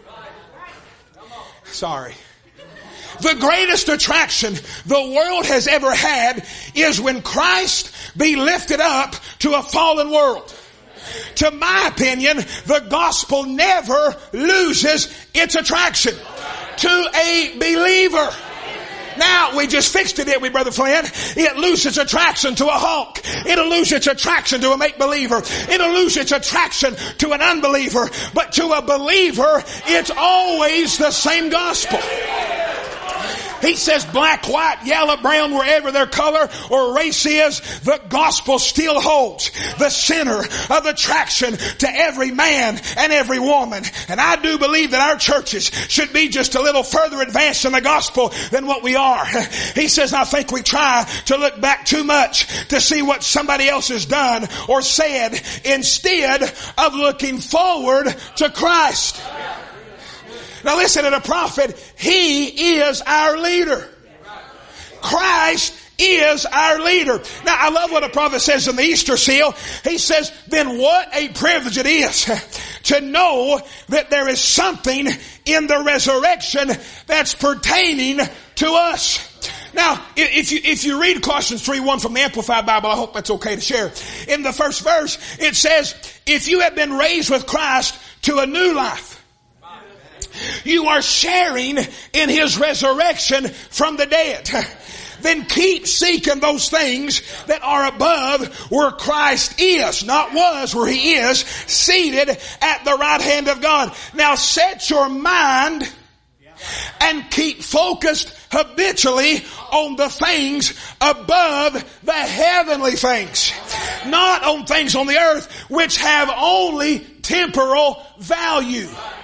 Sorry. The greatest attraction the world has ever had is when Christ be lifted up to a fallen world. To my opinion, the gospel never loses its attraction to a believer. Now, we just fixed it, didn't we, Brother Flynn? It loses its attraction to a hawk. It'll lose its attraction to a make-believer. It'll lose its attraction to an unbeliever. But to a believer, it's always the same gospel. He says black, white, yellow, brown, wherever their color or race is, the gospel still holds the center of attraction to every man and every woman. And I do believe that our churches should be just a little further advanced in the gospel than what we are. He says, I think we try to look back too much to see what somebody else has done or said instead of looking forward to Christ. Now listen to the prophet. He is our leader. Christ is our leader. Now I love what the prophet says in the Easter seal. He says, then what a privilege it is to know that there is something in the resurrection that's pertaining to us. Now, if you, if you read Colossians three one from the Amplified Bible, I hope that's okay to share. In the first verse, it says, if you have been raised with Christ to a new life, you are sharing in His resurrection from the dead. Then keep seeking those things that are above where Christ is, not was, where He is, seated at the right hand of God. Now set your mind and keep focused habitually on the things above the heavenly things, not on things on the earth which have only temporal value.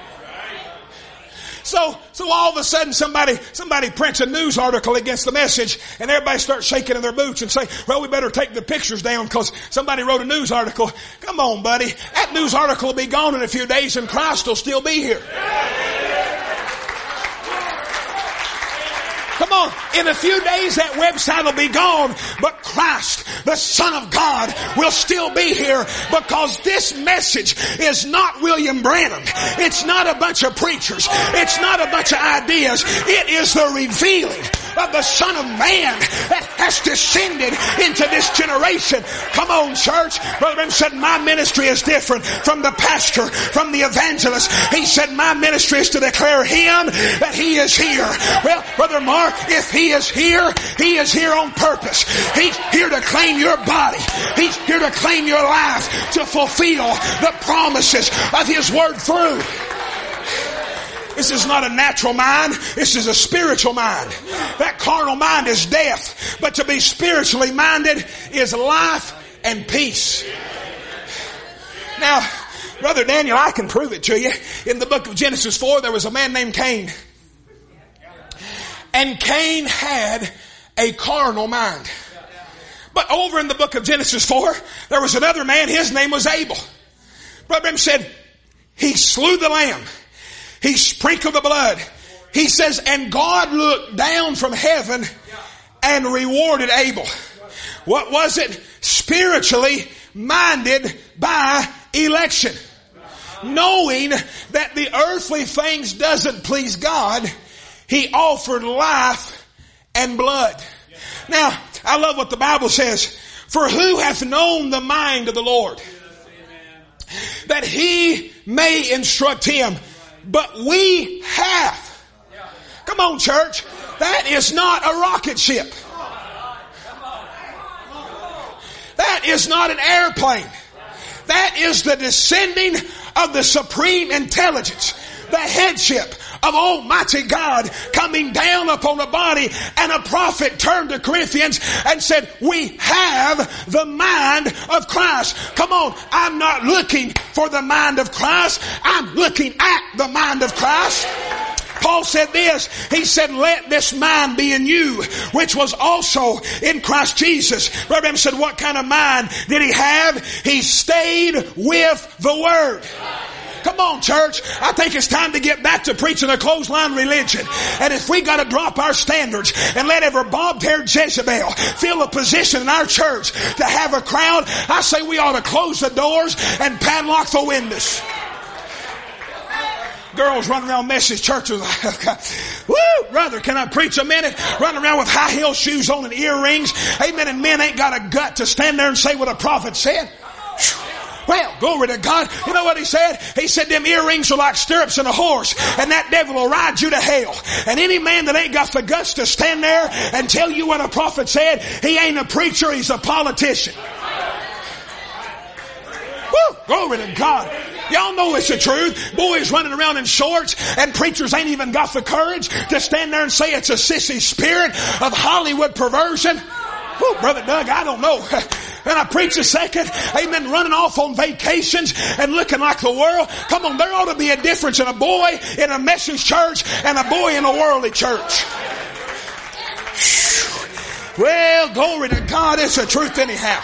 So, so all of a sudden somebody, somebody prints a news article against the message and everybody starts shaking in their boots and say, well, we better take the pictures down because somebody wrote a news article. Come on, buddy. That news article will be gone in a few days and Christ will still be here. Come on. In a few days that website will be gone, but Christ, the Son of God, will still be here because this message is not William Branham. It's not a bunch of preachers. It's not a bunch of ideas. It is the revealing of the Son of Man that has descended into this generation. Come on, church. Brother Branham said, my ministry is different from the pastor, from the evangelist. He said, my ministry is to declare Him that He is here. Well, Brother Mark, if He is here, He is here on purpose. He's here to claim your body. He's here to claim your life, to fulfill the promises of His word through. This is not a natural mind. This is a spiritual mind. That carnal mind is death. But to be spiritually minded is life and peace. Now, Brother Daniel, I can prove it to you. In the book of Genesis four, there was a man named Cain. And Cain had a carnal mind. But over in the book of Genesis four, there was another man. His name was Abel. Brother Branham said, he slew the lamb. He sprinkled the blood. He says, and God looked down from heaven and rewarded Abel. What was it? Spiritually minded by election. Knowing that the earthly things doesn't please God, He offered life and blood. Now, I love what the Bible says. For who hath known the mind of the Lord, that He may instruct him? But we have. Come on, church. That is not a rocket ship. That is not an airplane. That is the descending of the supreme intelligence, the headship of Almighty God coming down upon a body. And a prophet turned to Corinthians and said, we have the mind of Christ. Come on, I'm not looking for the mind of Christ. I'm looking at the mind of Christ. Paul said this, he said, let this mind be in you, which was also in Christ Jesus. Brother said, what kind of mind did he have? He stayed with the Word. Come on, church. I think it's time to get back to preaching a clothesline religion. And if we got to drop our standards and let every bobbed-haired Jezebel fill a position in our church to have a crowd, I say we ought to close the doors and padlock the windows. Girls running around message churches like, woo, brother, can I preach a minute? Running around with high heel shoes on and earrings. Amen. And men ain't got a gut to stand there and say what a prophet said. Well, glory to God. You know what he said? He said them earrings are like stirrups in a horse, and that devil will ride you to hell. And any man that ain't got the guts to stand there and tell you what a prophet said, he ain't a preacher, he's a politician. Woo, glory to God. Y'all know it's the truth. Boys running around in shorts, and preachers ain't even got the courage to stand there and say it's a sissy spirit of Hollywood perversion. Woo, Brother Doug, I don't know. And I preach a second, amen, running off on vacations and looking like the world. Come on, there ought to be a difference in a boy in a message church and a boy in a worldly church. Well, glory to God, it's the truth anyhow.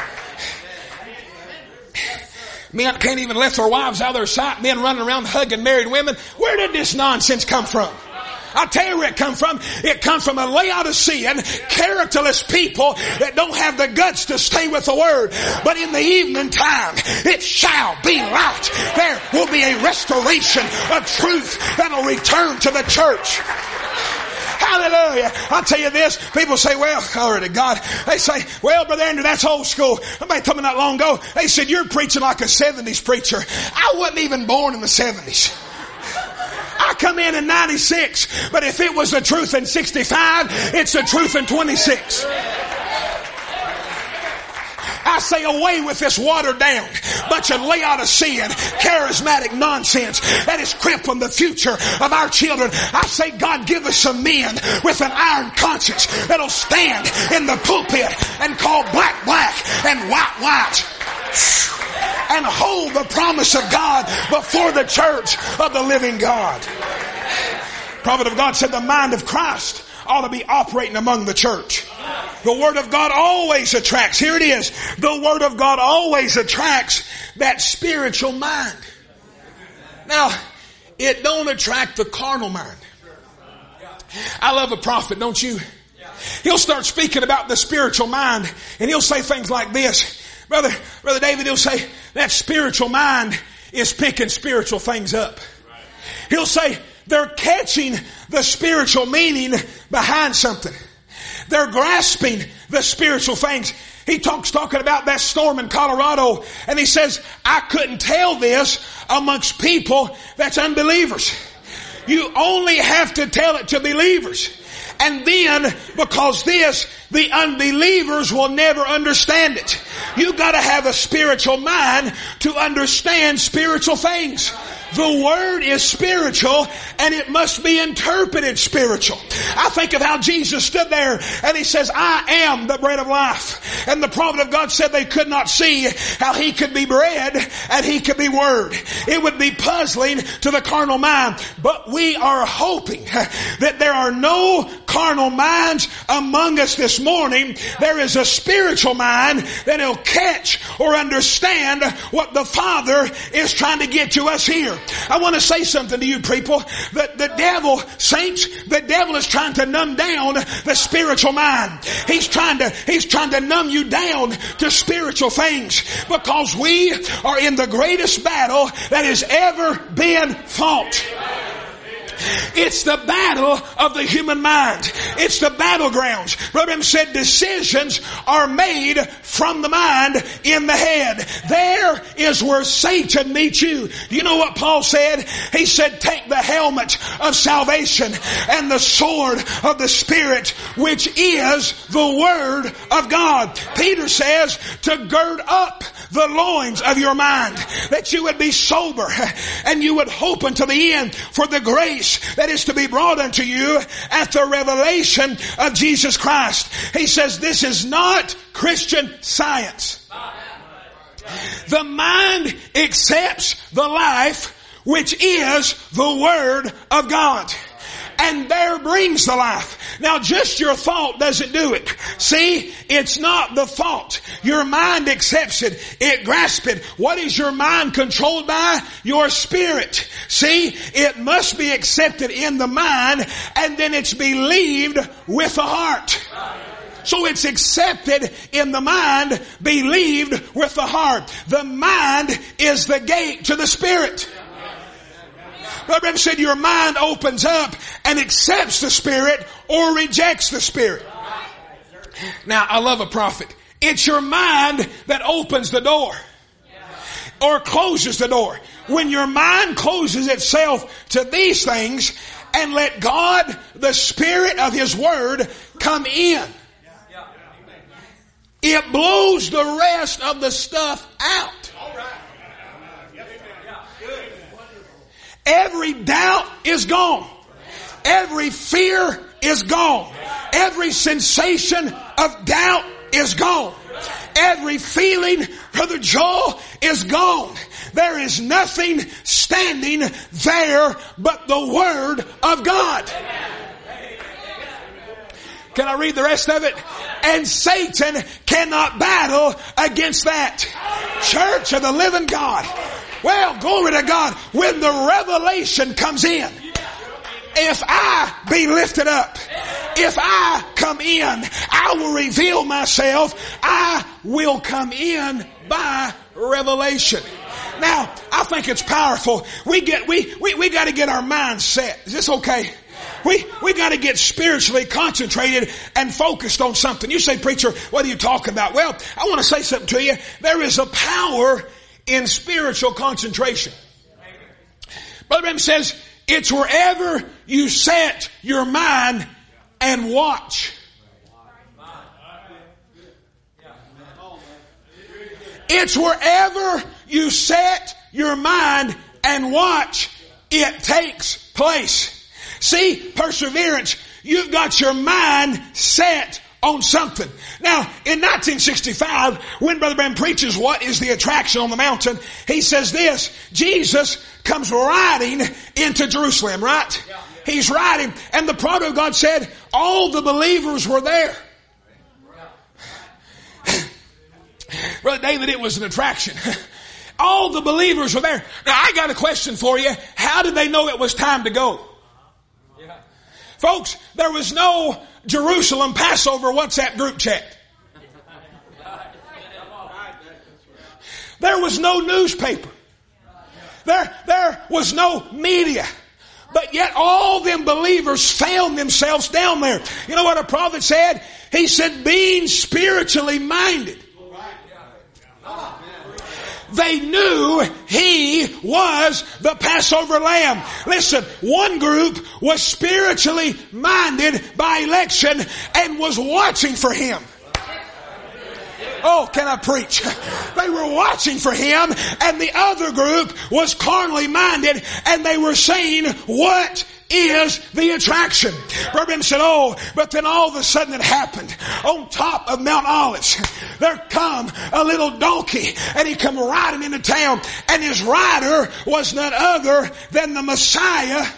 Men can't even let their wives out of their sight. Men running around hugging married women. Where did this nonsense come from? I'll tell you where it comes from. It comes from a Laodicean, characterless people that don't have the guts to stay with the Word. But in the evening time, it shall be light. There will be a restoration of truth that'll return to the church. Hallelujah. I'll tell you this. People say, well, glory to God. They say, well, Brother Andrew, that's old school. Somebody told me not long ago. They said, you're preaching like a seventies preacher. I wasn't even born in the seventies. I come in in ninety-six. But if it was the truth in sixty-five, it's the truth in twenty-six. I say away with this watered down bunch of Laodicean charismatic nonsense that is crippling the future of our children. I say, God, give us some men with an iron conscience that'll stand in the pulpit and call black black and white white and hold the promise of God before the church of the living God. Prophet of God said the mind of Christ ought to be operating among the church. The Word of God always attracts. Here it is. The Word of God always attracts that spiritual mind. Now, it don't attract the carnal mind. I love a prophet, don't you? He'll start speaking about the spiritual mind, and he'll say things like this. Brother, Brother David, he'll say, that spiritual mind is picking spiritual things up. He'll say, they're catching the spiritual meaning behind something. They're grasping the spiritual things. He talks talking about that storm in Colorado, and he says, I couldn't tell this amongst people that's unbelievers. You only have to tell it to believers. And then, because this, the unbelievers will never understand it. You gotta have a spiritual mind to understand spiritual things. The Word is spiritual, and it must be interpreted spiritual. I think of how Jesus stood there and He says, I am the bread of life. And the prophet of God said they could not see how He could be bread and He could be Word. It would be puzzling to the carnal mind. But we are hoping that there are no carnal minds among us this morning. There is a spiritual mind that will catch or understand what the Father is trying to get to us here. I want to say something to you people. That the devil, saints, the devil is trying to numb down the spiritual mind. He's trying to, he's trying to numb you down to spiritual things, because we are in the greatest battle that has ever been fought. It's the battle of the human mind. It's the battlegrounds. Brother Branham said decisions are made from the mind in the head. There is where Satan meets you. You know what Paul said? He said, take the helmet of salvation and the sword of the Spirit, which is the Word of God. Peter says to gird up the loins of your mind, that you would be sober and you would hope unto the end for the grace that is to be brought unto you at the revelation of Jesus Christ. He says this is not Christian science. The mind accepts the life which is the Word of God. And there brings the life. Now just your thought doesn't do it. See, it's not the thought. Your mind accepts it. It grasps it. What is your mind controlled by? Your spirit. See, it must be accepted in the mind and then it's believed with the heart. So it's accepted in the mind, believed with the heart. The mind is the gate to the spirit. Brother Branham said your mind opens up and accepts the Spirit or rejects the Spirit. Now, I love a prophet. It's your mind that opens the door or closes the door. When your mind closes itself to these things and let God, the Spirit of His Word, come in, it blows the rest of the stuff out. Every doubt is gone. Every fear is gone. Every sensation of doubt is gone. Every feeling, Brother Joel, is gone. There is nothing standing there but the Word of God. Can I read the rest of it? And Satan cannot battle against that. Church of the living God. Well, glory to God. When the revelation comes in, if I be lifted up, if I come in, I will reveal myself. I will come in by revelation. Now, I think it's powerful. We get, we, we, we got to get our minds set. Is this okay? We, we got to get spiritually concentrated and focused on something. You say, preacher, what are you talking about? Well, I want to say something to you. There is a power in spiritual concentration. Brother Branham says, it's wherever you set your mind and watch. It's wherever you set your mind and watch, it takes place. See, perseverance, you've got your mind set on something. Now, in nineteen sixty-five, when Brother Branham preaches what is the attraction on the mountain, he says this: Jesus comes riding into Jerusalem, right? Yeah, yeah. He's riding, and the prophet of God said all the believers were there. Yeah. Brother David, it was an attraction. All the believers were there. Now, I got a question for you. How did they know it was time to go? Yeah. Folks, there was no Jerusalem Passover WhatsApp group chat. There was no newspaper. There, there was no media. But yet all them believers found themselves down there. You know what a prophet said? He said, being spiritually minded. They knew He was the Passover Lamb. Listen, one group was spiritually minded by election and was watching for Him. Oh, can I preach? They were watching for Him, and the other group was carnally minded, and they were saying, what is the attraction? Brother Branham said, oh, but then all of a sudden it happened. On top of Mount Olives, there come a little donkey, and he come riding into town, and his rider was none other than the Messiah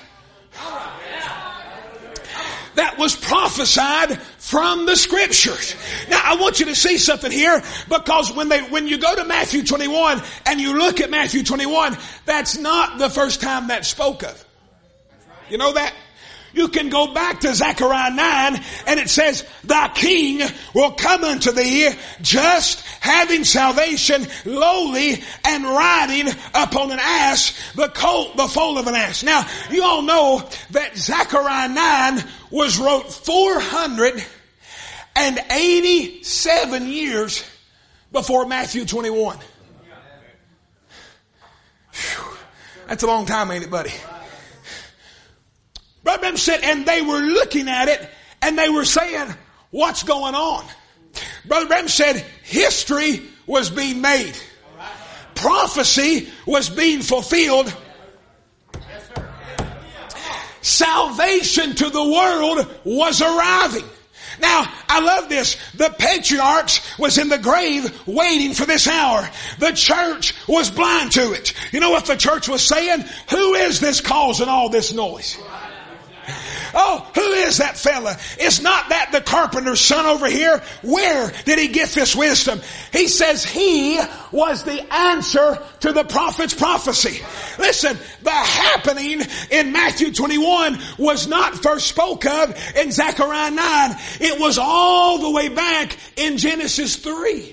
that was prophesied from the Scriptures. Now, I want you to see something here, because when they, when you go to Matthew twenty-one and you look at Matthew twenty-one, that's not the first time that's spoke of. You know that? You can go back to Zechariah nine, and it says, thy king will come unto thee just, having salvation, lowly, and riding upon an ass, the colt, the foal of an ass. Now, you all know that Zechariah nine was wrote four hundred eighty-seven years before Matthew twenty-one. Whew. That's a long time, ain't it, buddy? Brother Branham said, and they were looking at it, and they were saying, what's going on? Brother Branham said, history was being made. Prophecy was being fulfilled. Salvation to the world was arriving. Now, I love this. The patriarchs was in the grave waiting for this hour. The church was blind to it. You know what the church was saying? Who is this causing all this noise? Oh, who is that fella? It's not that the carpenter's son over here. Where did he get this wisdom? He says he was the answer to the prophet's prophecy. Listen, the happening in Matthew twenty-one was not first spoke of in Zechariah nine. It was all the way back in Genesis three.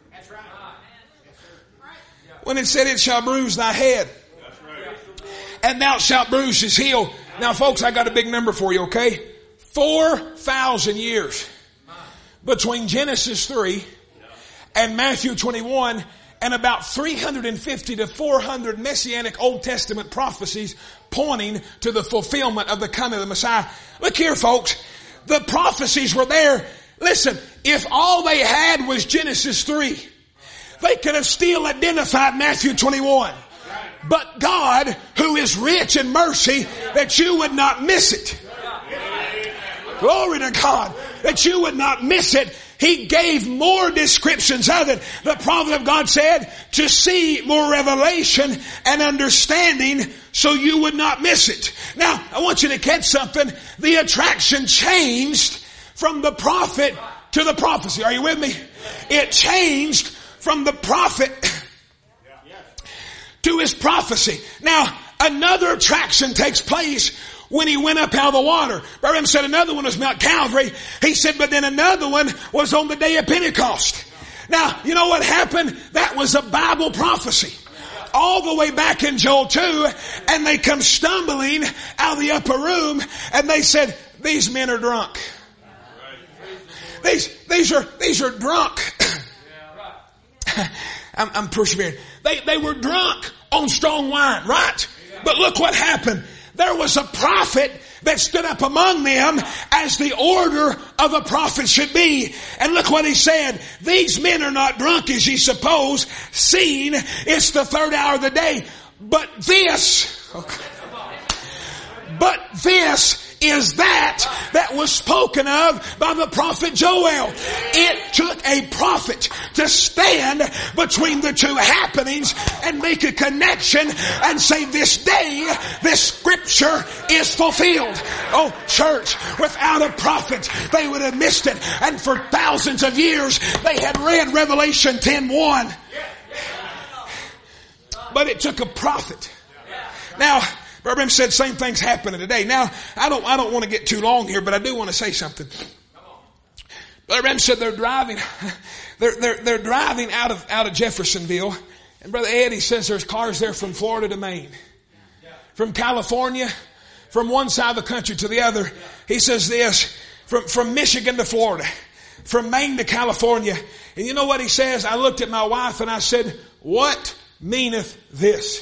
When it said, it shall bruise thy head, and thou shalt bruise his heel. Now folks, I got a big number for you, okay? Four thousand years between Genesis three and Matthew twenty-one, and about three hundred fifty to four hundred Messianic Old Testament prophecies pointing to the fulfillment of the coming of the Messiah. Look here, folks. The prophecies were there. Listen, if all they had was Genesis three, they could have still identified Matthew twenty-one. But God, who is rich in mercy, that you would not miss it. Glory to God. That you would not miss it. He gave more descriptions of it. The prophet of God said to see more revelation and understanding so you would not miss it. Now, I want you to catch something. The attraction changed from the prophet to the prophecy. Are you with me? It changed from the prophet to his prophecy. Now, another attraction takes place when he went up out of the water. Brother said another one was Mount Calvary. He said, but then another one was on the day of Pentecost. Now, you know what happened? That was a Bible prophecy. All the way back in Joel two, and they come stumbling out of the upper room, and they said, these men are drunk. These, these are, these are drunk. I'm, I'm persevering. They, they were drunk on strong wine, right? But look what happened. There was a prophet that stood up among them as the order of a prophet should be. And look what he said. These men are not drunk as ye suppose, seeing it's the third hour of the day. But this, okay. But this is that that was spoken of by the prophet Joel. It took a prophet to stand between the two happenings and make a connection and say, this day, this scripture is fulfilled. Oh, church, without a prophet, they would have missed it. And for thousands of years, they had read Revelation ten one. But it took a prophet. Now, Brother Brim said same thing's happening today. Now, I don't, I don't want to get too long here, but I do want to say something. Brother Brim said they're driving, they're, they're, they're driving out of, out of Jeffersonville. And Brother Eddie says there's cars there from Florida to Maine. From California, from one side of the country to the other. He says this, from, from Michigan to Florida, from Maine to California. And you know what he says? I looked at my wife and I said, what meaneth this?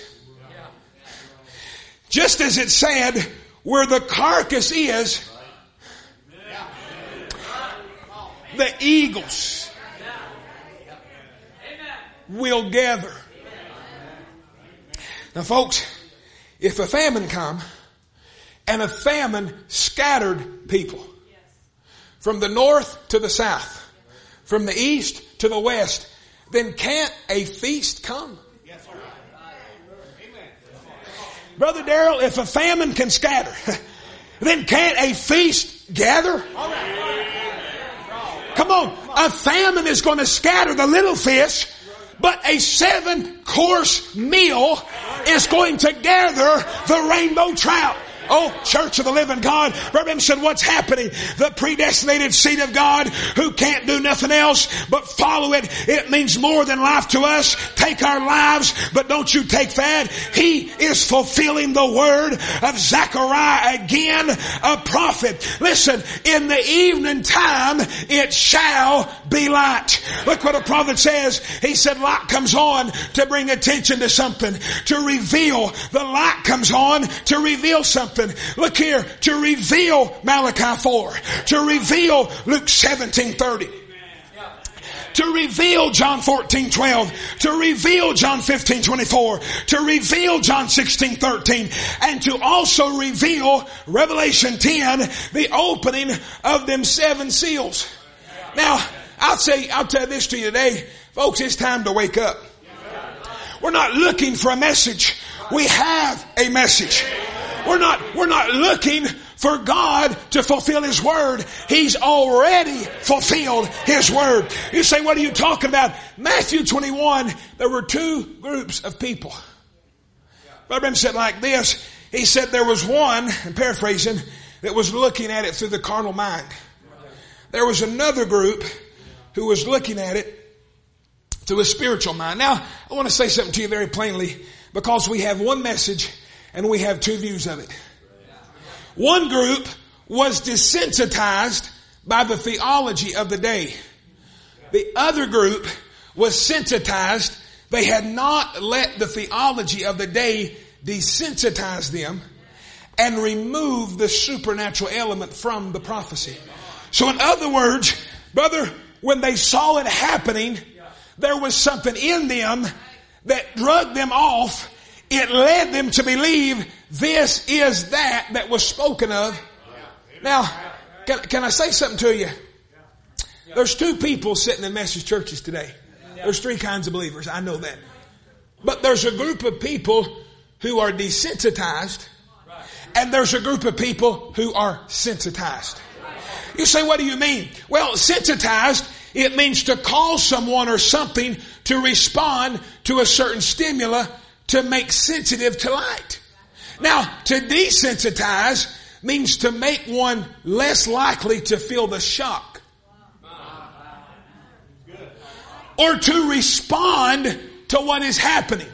Just as it said, where the carcass is, the eagles will gather. Now folks, if a famine come, and a famine scattered people from the north to the south, from the east to the west, then can't a feast come? Brother Darrell, if a famine can scatter, then can't a feast gather? Come on. A famine is going to scatter the little fish, but a seven course meal is going to gather the rainbow trout. Oh, Church of the Living God. Brother said, what's happening? The predestinated seed of God who can't do nothing else but follow it. It means more than life to us. Take our lives, but don't you take that. He is fulfilling the word of Zechariah again, a prophet. Listen, in the evening time, it shall be light. Look what a prophet says. He said light comes on to bring attention to something, to reveal. The light comes on to reveal something. Look here, to reveal Malachi four, to reveal Luke seventeen thirty, to reveal John fourteen twelve, to reveal John fifteen twenty-four, to reveal John sixteen thirteen, and to also reveal Revelation ten, the opening of them seven seals. Now, I'll say, I'll tell this to you today, folks, it's time to wake up. We're not looking for a message. We have a message. We're not, we're not looking for God to fulfill His Word. He's already fulfilled His Word. You say, what are you talking about? Matthew twenty-one, there were two groups of people. Brother Branham said like this. He said there was one, I'm paraphrasing, that was looking at it through the carnal mind. There was another group who was looking at it through a spiritual mind. Now, I want to say something to you very plainly, because we have one message and we have two views of it. One group was desensitized by the theology of the day. The other group was sensitized. They had not let the theology of the day desensitize them and remove the supernatural element from the prophecy. So in other words, brother, when they saw it happening, there was something in them that drugged them off. It led them to believe this is that that was spoken of. Now, can, can I say something to you? There's two people sitting in message churches today. There's three kinds of believers. I know that. But there's a group of people who are desensitized, and there's a group of people who are sensitized. You say, what do you mean? Well, sensitized, it means to cause someone or something to respond to a certain stimuli to make sensitive to light. Now, to desensitize means to make one less likely to feel the shock or to respond to what is happening.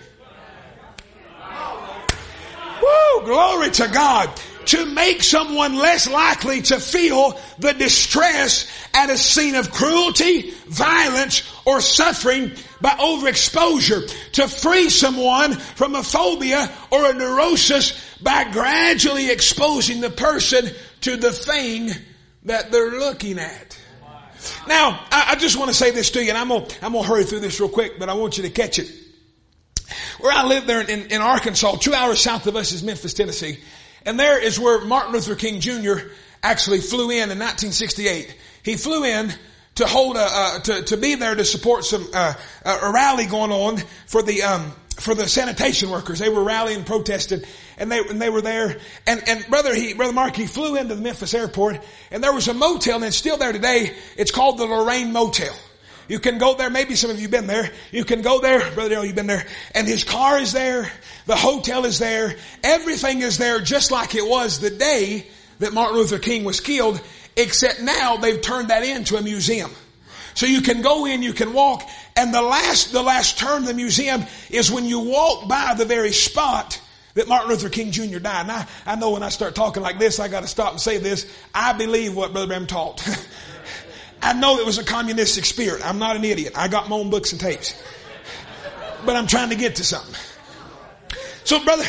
Woo, glory to God. To make someone less likely to feel the distress at a scene of cruelty, violence, or suffering by overexposure. To free someone from a phobia or a neurosis by gradually exposing the person to the thing that they're looking at. Now, I, I just want to say this to you, and I'm going to I'm going to hurry through this real quick, but I want you to catch it. Where I live there in, in Arkansas, two hours south of us is Memphis, Tennessee. And there is where Martin Luther King Junior actually flew in in nineteen sixty-eight. He flew in to hold a, uh, to, to be there to support some, uh, a rally going on for the, um, for the sanitation workers. They were rallying and protesting, and they, and they were there. And, and brother, he, brother Mark, he flew into the Memphis airport, and there was a motel, and it's still there today. It's called the Lorraine Motel. You can go there. Maybe some of you have been there. You can go there. Brother Darrell, you've been there. And his car is there. The hotel is there. Everything is there just like it was the day that Martin Luther King was killed, except now they've turned that into a museum. So you can go in, you can walk, and the last, the last turn of the museum is when you walk by the very spot that Martin Luther King Junior died. And I, I know when I start talking like this, I got to stop and say this. I believe what Brother Branham taught. I know it was a communistic spirit. I'm not an idiot. I got my own books and tapes. But I'm trying to get to something. So brother,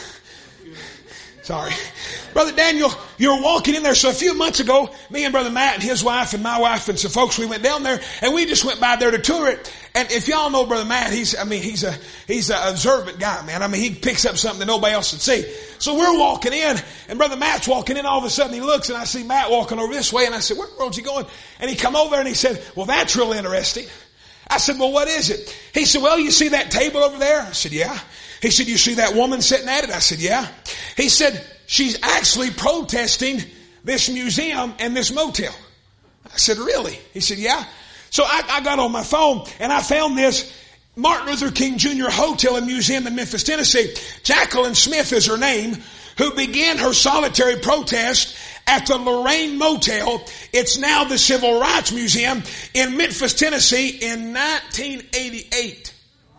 sorry. Brother Daniel, you're walking in there. So a few months ago, me and Brother Matt and his wife and my wife and some folks, we went down there and we just went by there to tour it. And if y'all know Brother Matt, he's, I mean, he's a, he's an observant guy, man. I mean, he picks up something that nobody else would see. So we're walking in and Brother Matt's walking in. All of a sudden he looks and I see Matt walking over this way. And I said, where the world's he going? And he come over and he said, well, that's real interesting. I said, well, what is it? He said, well, you see that table over there? I said, yeah. He said, you see that woman sitting at it? I said, yeah. He said, she's actually protesting this museum and this motel. I said, really? He said, yeah. So I, I got on my phone and I found this Martin Luther King Junior Hotel and Museum in Memphis, Tennessee. Jacqueline Smith is her name, who began her solitary protest at the Lorraine Motel. It's now the Civil Rights Museum in Memphis, Tennessee in nineteen eighty-eight.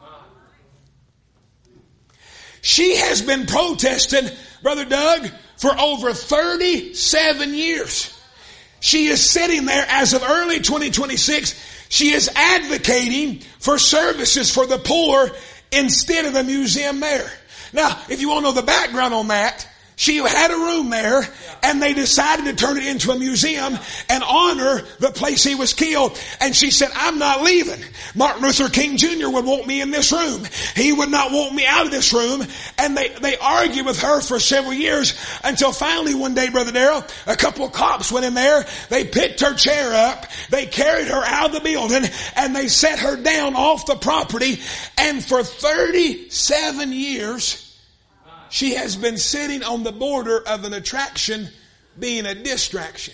She has been protesting, Brother Doug, for over thirty-seven years. She is sitting there as of early twenty twenty-six. She is advocating for services for the poor instead of the museum there. Now, if you want to know the background on that, she had a room there and they decided to turn it into a museum and honor the place he was killed. And she said, I'm not leaving. Martin Luther King Junior would want me in this room. He would not want me out of this room. And they, they argued with her for several years until finally one day, Brother Darrell, a couple of cops went in there. They picked her chair up. They carried her out of the building and they set her down off the property. And for thirty-seven years, She has been sitting on the border of an attraction being a distraction.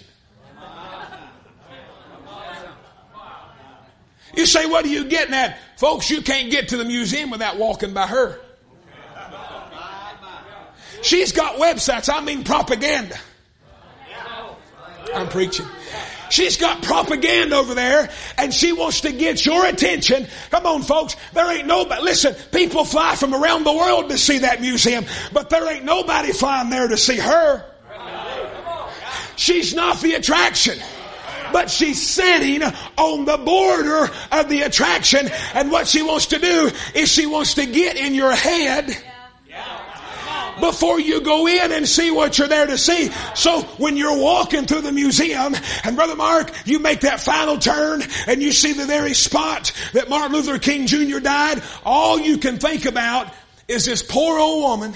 You say, what are you getting at? Folks, you can't get to the museum without walking by her. She's got websites, I mean propaganda. I'm preaching. She's got propaganda over there and she wants to get your attention. Come on, folks. There ain't nobody. Listen, people fly from around the world to see that museum, but there ain't nobody flying there to see her. She's not the attraction, but she's sitting on the border of the attraction, and what she wants to do is she wants to get in your head before you go in and see what you're there to see. So when you're walking through the museum, and Brother Mark, you make that final turn and you see the very spot that Martin Luther King Junior died, all you can think about is this poor old woman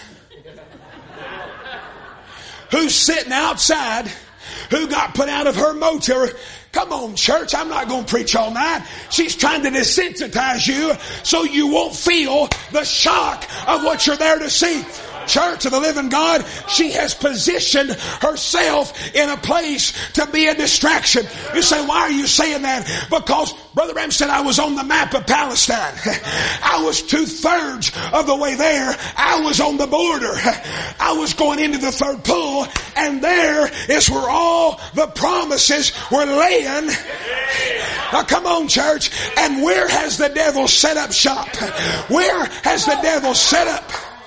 who's sitting outside, who got put out of her motel. Come on, church, I'm not going to preach all night. She's trying to desensitize you so you won't feel the shock of what you're there to see. Church of the living God, she has positioned herself in a place to be a distraction. You say, why are you saying that? Because Brother Branham said I was on the map of Palestine. I was two thirds of the way there. I was on the border. I was going into the third pool, and there is where all the promises were laying. Now come on, church. And where has the devil set up shop? Where has the devil set up?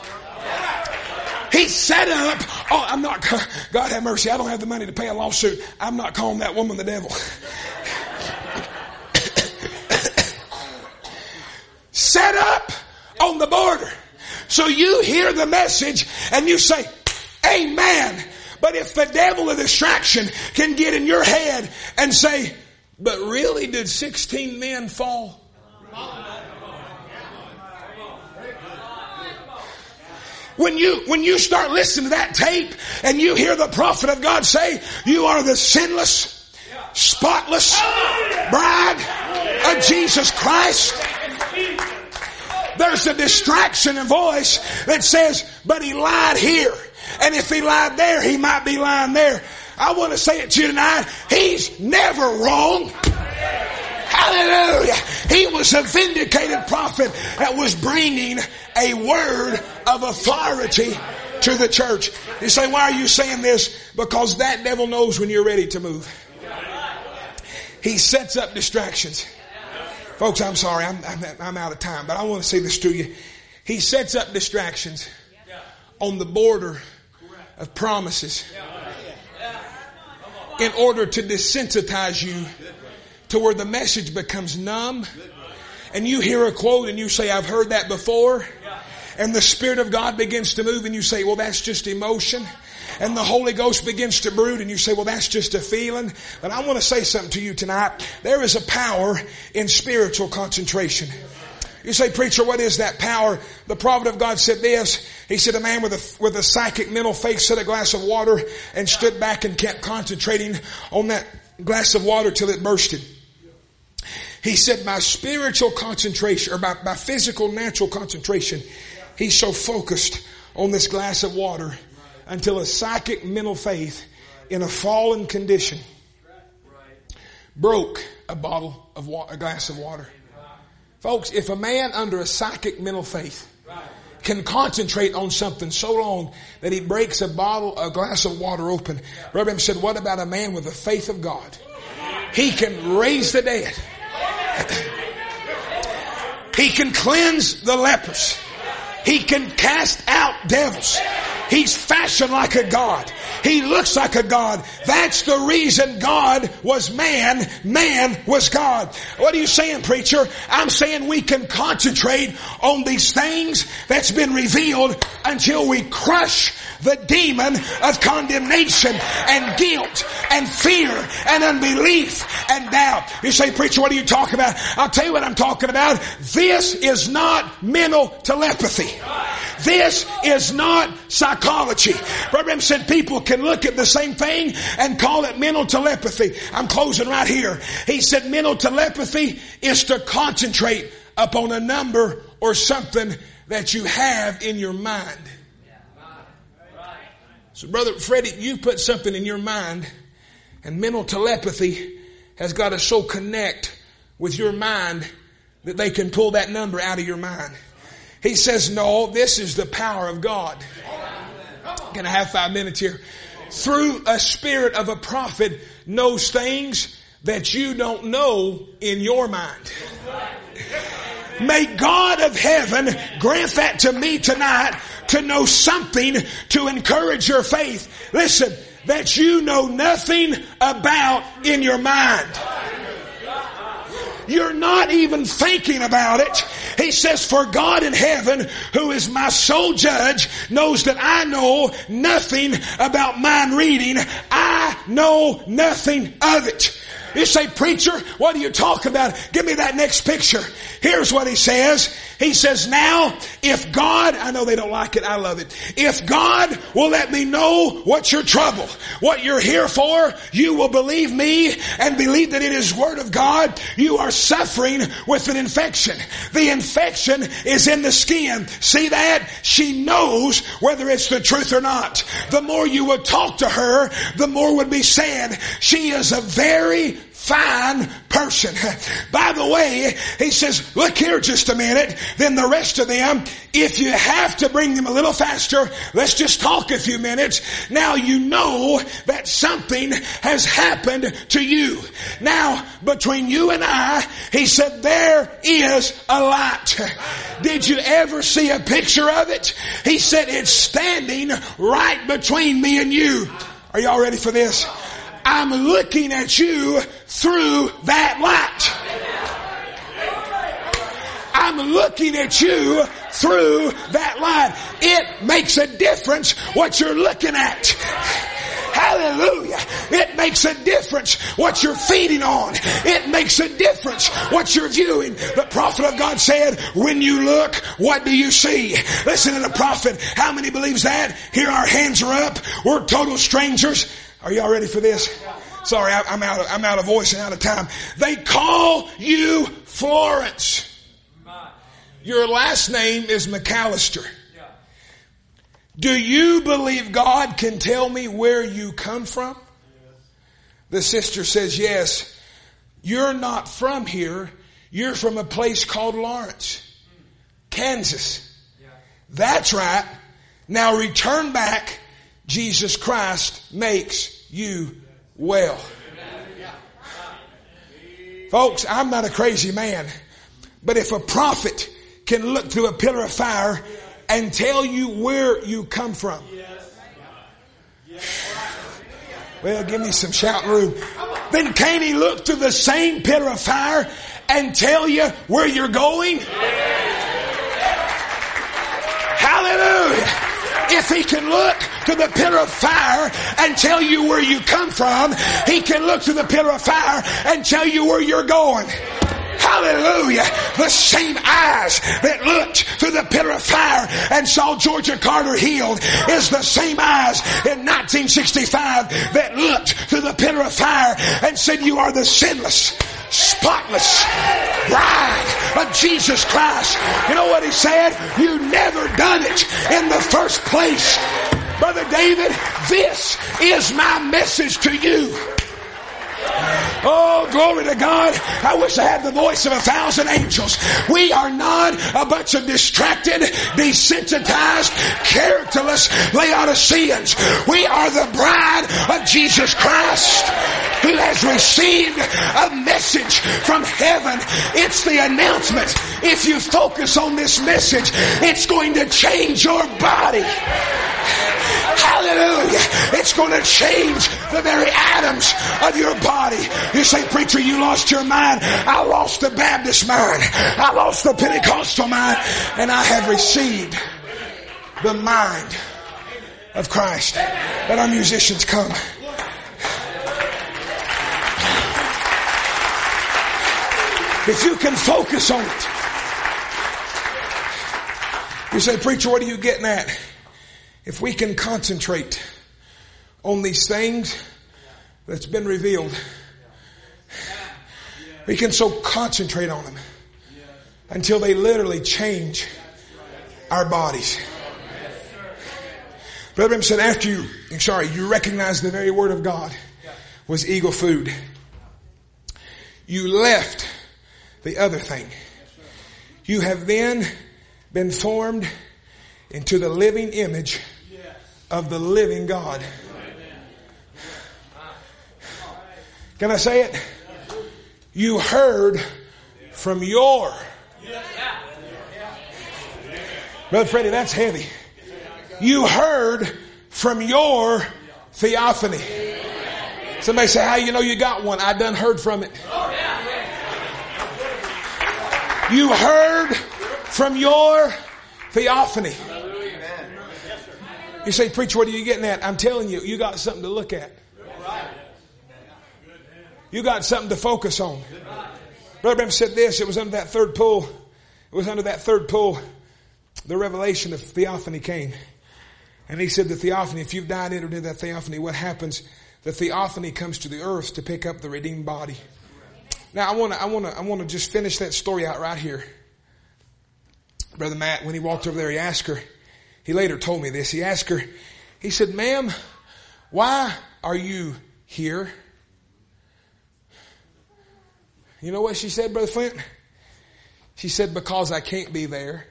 He set up, oh, I'm not, God have mercy, I don't have the money to pay a lawsuit. I'm not calling that woman the devil. Set up on the border. So you hear the message and you say, amen. But if the devil of distraction can get in your head and say, but really did sixteen men fall? When you, when you start listening to that tape and you hear the prophet of God say, you are the sinless, spotless bride of Jesus Christ, there's a distraction in voice that says, but he lied here. And if he lied there, he might be lying there. I want to say it to you tonight. He's never wrong. Hallelujah. He was a vindicated prophet that was bringing a word of authority to the church. You say, why are you saying this? Because that devil knows when you're ready to move. He sets up distractions. Folks, I'm sorry, I'm, I'm, I'm out of time, but I want to say this to you. He sets up distractions on the border of promises in order to desensitize you to where the message becomes numb, and you hear a quote and you say, I've heard that before, and the Spirit of God begins to move and you say, well, that's just emotion, and the Holy Ghost begins to brood and you say, well, that's just a feeling. But I want to say something to you tonight. There is a power in spiritual concentration. You say, preacher, what is that power? The prophet of God said this. He said, a man with a, with a psychic mental faith set a glass of water and stood back and kept concentrating on that glass of water till it bursted. He said, by spiritual concentration, or by, by physical, natural concentration, he's so focused on this glass of water until a psychic mental faith in a fallen condition broke a bottle of water, a glass of water. Folks, if a man under a psychic mental faith can concentrate on something so long that he breaks a bottle, a glass of water open, Brother said, what about a man with the faith of God? He can raise the dead. He can cleanse the lepers. He can cast out devils. He's fashioned like a God. He looks like a God. That's the reason God was man. Man was God. What are you saying, preacher? I'm saying we can concentrate on these things that's been revealed until we crush the demon of condemnation and guilt and fear and unbelief and doubt. You say, preacher, what are you talking about? I'll tell you what I'm talking about. This is not mental telepathy. This is not psychology. Brother said people can look at the same thing and call it mental telepathy. I'm closing right here. He said mental telepathy is to concentrate upon a number or something that you have in your mind. So Brother Freddie, you put something in your mind, and mental telepathy has got to so connect with your mind that they can pull that number out of your mind. He says, no, this is the power of God. Can I have five minutes here? Through a spirit of a prophet knows things that you don't know in your mind. May God of heaven grant that to me tonight, to know something to encourage your faith. Listen, that you know nothing about in your mind. You're not even thinking about it. He says, for God in heaven, who is my sole judge, knows that I know nothing about mind reading. I know nothing of it. You say, preacher, what are you talking about? Give me that next picture. Here's what he says. He says, now, if God, I know they don't like it, I love it. If God will let me know what's your trouble, what you're here for, you will believe me and believe that it is Word of God. You are suffering with an infection. The infection is in the skin. See that? She knows whether it's the truth or not. The more you would talk to her, the more would be said. She is a very fine person. By the way, he says, look here just a minute. Then the rest of them, if you have to bring them a little faster, let's just talk a few minutes. Now you know that something has happened to you. Now, between you and I, he said, there is a light. Did you ever see a picture of it? He said, it's standing right between me and you. Are y'all ready for this? I'm looking at you through that light. I'm looking at you through that light. It makes a difference what you're looking at. Hallelujah. It makes a difference what you're feeding on. It makes a difference what you're viewing. The prophet of God said, when you look, what do you see? Listen to the prophet. How many believes that? Here our hands are up. We're total strangers. Are y'all ready for this? Sorry, I'm out of, I'm out of voice and out of time. They call you Florence. Your last name is McAllister. Do you believe God can tell me where you come from? The sister says, yes. You're not from here. You're from a place called Lawrence, Kansas. That's right. Now return back. Jesus Christ makes you well. Folks, I'm not a crazy man, but if a prophet can look through a pillar of fire and tell you where you come from, well, give me some shout room. Then can he look through the same pillar of fire and tell you where you're going? Hallelujah. If he can look to the pillar of fire and tell you where you come from, he can look to the pillar of fire and tell you where you're going. Hallelujah. The same eyes that looked through the pillar of fire and saw Georgia Carter healed is the same eyes in nineteen sixty-five that looked through the pillar of fire and said, you are the sinless, spotless bride of Jesus Christ. You know what he said? You never done it in the first place. Brother David, this is my message to you. Oh, glory to God. I wish I had the voice of a thousand angels. We are not a bunch of distracted, desensitized, characterless Laodiceans. We are the bride of Jesus Christ who has received a message from heaven. It's the announcement. If you focus on this message, it's going to change your body. Hallelujah. It's going to change the very atoms of your body. You say, preacher, you lost your mind. I lost the Baptist mind. I lost the Pentecostal mind. And I have received the mind of Christ. Let our musicians come. If you can focus on it. You say, preacher, what are you getting at? If we can concentrate on these things that's been revealed, we can so concentrate on them until they literally change our bodies. Brother Branham said after you, sorry, you recognize the very word of God was eagle food. You left the other thing. You have then been formed into the living image of the living God. Can I say it? You heard from your. Brother Freddie, that's heavy. You heard from your theophany. Somebody say, how you know you got one? I done heard from it. You heard from your theophany. You say, preacher, what are you getting at? I'm telling you, you got something to look at. You got something to focus on. Brother Branham said this, it was under that third pull. It was under that third pull, the revelation of theophany came. And he said the theophany, if you've died entered into that theophany, what happens? The theophany comes to the earth to pick up the redeemed body. Now I want to, I want to, I want to just finish that story out right here. Brother Matt, when he walked over there, he asked her, he later told me this, he asked her, he said, ma'am, why are you here? You know what she said, Brother Flint? She said, because I can't be there.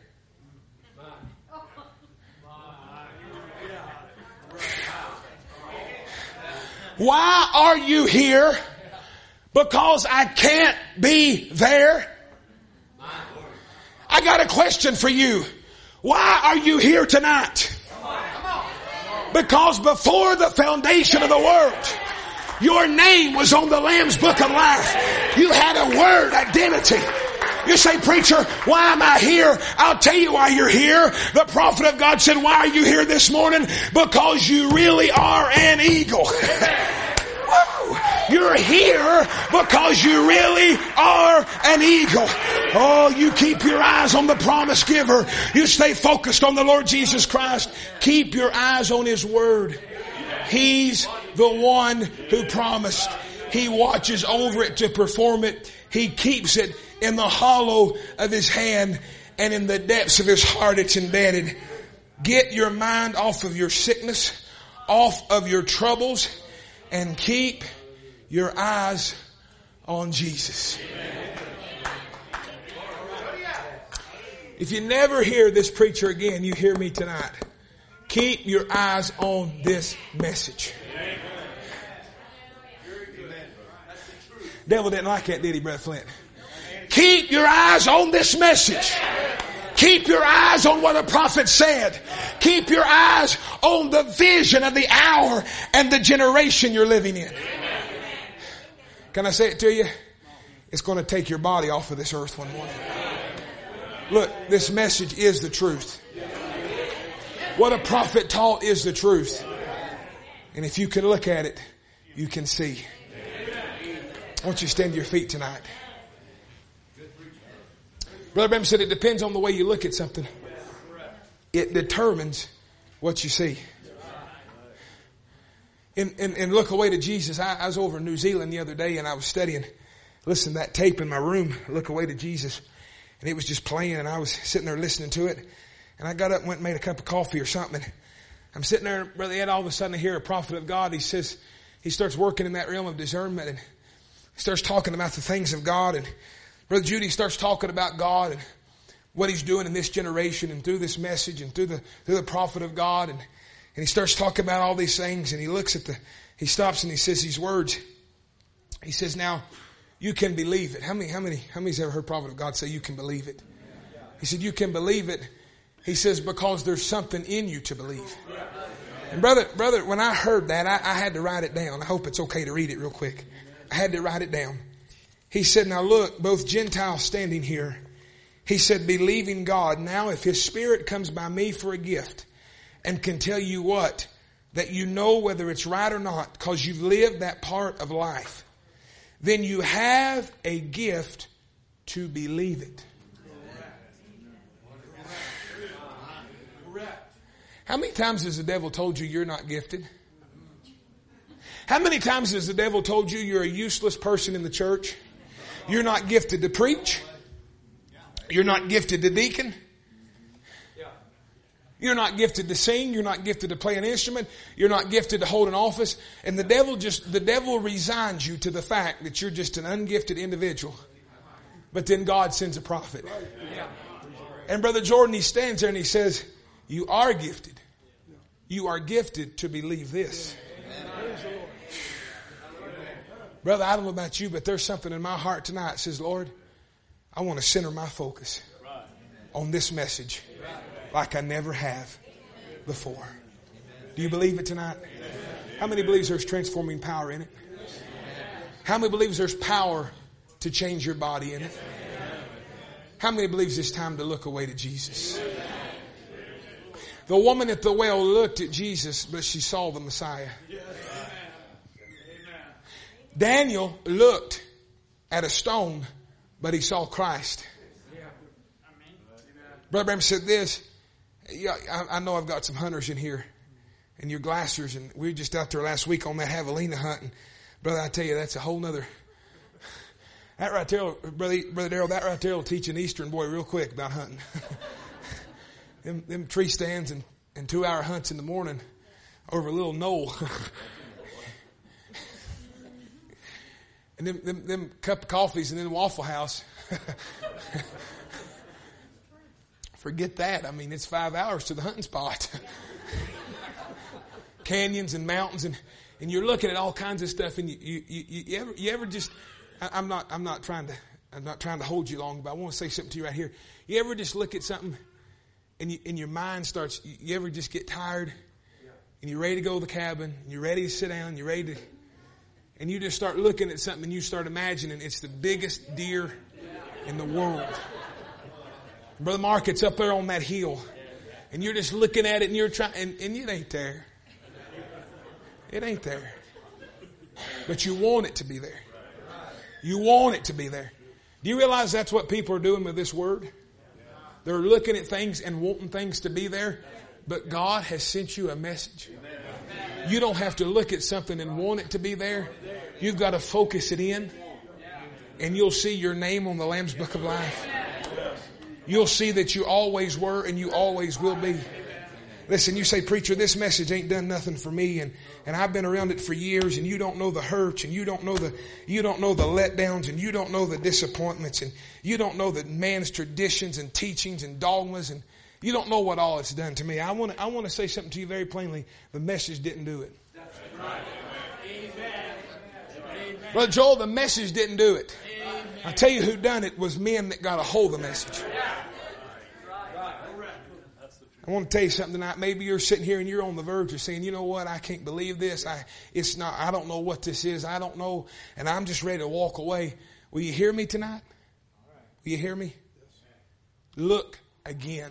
Why are you here? Because I can't be there. I got a question for you. Why are you here tonight? Because before the foundation of the world, your name was on the Lamb's Book of Life. You had a word identity. You say, preacher, why am I here? I'll tell you why you're here. The prophet of God said, why are you here this morning? Because you really are an eagle. You're here because you really are an eagle. Oh, you keep your eyes on the promise giver. You stay focused on the Lord Jesus Christ. Keep your eyes on His Word. He's the one who promised. He watches over it to perform it. He keeps it in the hollow of His hand, and in the depths of His heart it's embedded. Get your mind off of your sickness, off of your troubles, and keep your eyes on Jesus. If you never hear this preacher again, you hear me tonight. Keep your eyes on this message. Devil didn't like that, did he, Brother Flint? Keep your eyes on this message. Keep your eyes on what a prophet said. Keep your eyes on the vision of the hour and the generation you're living in. Can I say it to you? It's going to take your body off of this earth one morning. Look, this message is the truth. What a prophet taught is the truth. And if you can look at it, you can see. I want you to stand to your feet tonight. Brother Branham said it depends on the way you look at something. It determines what you see. And, and, and look away to Jesus. I, I was over in New Zealand the other day and I was studying. Listen to that tape in my room. Look away to Jesus. And it was just playing and I was sitting there listening to it. And I got up and went and made a cup of coffee or something. I'm sitting there, Brother Ed, all of a sudden I hear a prophet of God. He says, he starts working in that realm of discernment and he starts talking about the things of God. And Brother Judy starts talking about God and what He's doing in this generation and through this message and through the, through the prophet of God. And, and he starts talking about all these things and he looks at the, he stops and he says these words. He says, now you can believe it. How many, how many, how many's ever heard prophet of God say you can believe it? He said, you can believe it. He says, because there's something in you to believe. And brother, brother, when I heard that, I, I had to write it down. I hope it's okay to read it real quick. I had to write it down. He said, now look, both Gentiles standing here. He said, believing God. Now if His Spirit comes by me for a gift and can tell you what, that you know whether it's right or not because you've lived that part of life, then you have a gift to believe it. How many times has the devil told you you're not gifted? How many times has the devil told you you're a useless person in the church? You're not gifted to preach. You're not gifted to deacon. You're not gifted to sing. You're not gifted to play an instrument. You're not gifted to hold an office. And the devil just, the devil resigns you to the fact that you're just an ungifted individual. But then God sends a prophet. And Brother Jordan, he stands there and he says, you are gifted. You are gifted to believe this. Brother, I don't know about you, but there's something in my heart tonight that says, Lord, I want to center my focus on this message like I never have before. Do you believe it tonight? How many believes there's transforming power in it? How many believes there's power to change your body in it? How many believes it's time to look away to Jesus? The woman at the well looked at Jesus, but she saw the Messiah. Daniel looked at a stone, but he saw Christ. Brother Branham said this. Yeah, I, I know I've got some hunters in here, and your glassers, and we were just out there last week on that javelina hunting. Brother, I tell you, that's a whole nother. That right there, brother, brother Darrell, that right there will teach an Eastern boy real quick about hunting. them, them tree stands and, and two hour hunts in the morning over a little knoll. And them, them, them cup of coffees and then Waffle House. Forget that. I mean, it's five hours to the hunting spot. Canyons and mountains, and, and you're looking at all kinds of stuff, and you, you, you, you ever, you ever just, I, I'm not, I'm not trying to, I'm not trying to hold you long, but I want to say something to you right here. You ever just look at something and you, and your mind starts, you, you ever just get tired and you're ready to go to the cabin, and you're ready to sit down, you're ready to, and you just start looking at something and you start imagining it's the biggest deer in the world. Brother Mark, it's up there on that hill. And you're just looking at it and you're trying, and, and it ain't there. It ain't there. But you want it to be there. You want it to be there. Do you realize that's what people are doing with this word? They're looking at things and wanting things to be there. But God has sent you a message. You don't have to look at something and want it to be there. You've got to focus it in. And you'll see your name on the Lamb's Book of Life. You'll see that you always were and you always will be. Listen, you say, preacher, this message ain't done nothing for me, and, and I've been around it for years, and you don't know the hurts, and you don't know the you don't know the letdowns, and you don't know the disappointments, and you don't know the man's traditions and teachings and dogmas, and you don't know what all it's done to me. I want to I want to say something to you very plainly. The message didn't do it. That's right. Amen. Brother Joel, the message didn't do it. Amen. I tell you who done it was men that got a hold of the message. I want to tell you something tonight. Maybe you're sitting here and you're on the verge of saying, you know what, I can't believe this. I, it's not, I don't know what this is. I don't know. And I'm just ready to walk away. Will you hear me tonight? Will you hear me? Look again.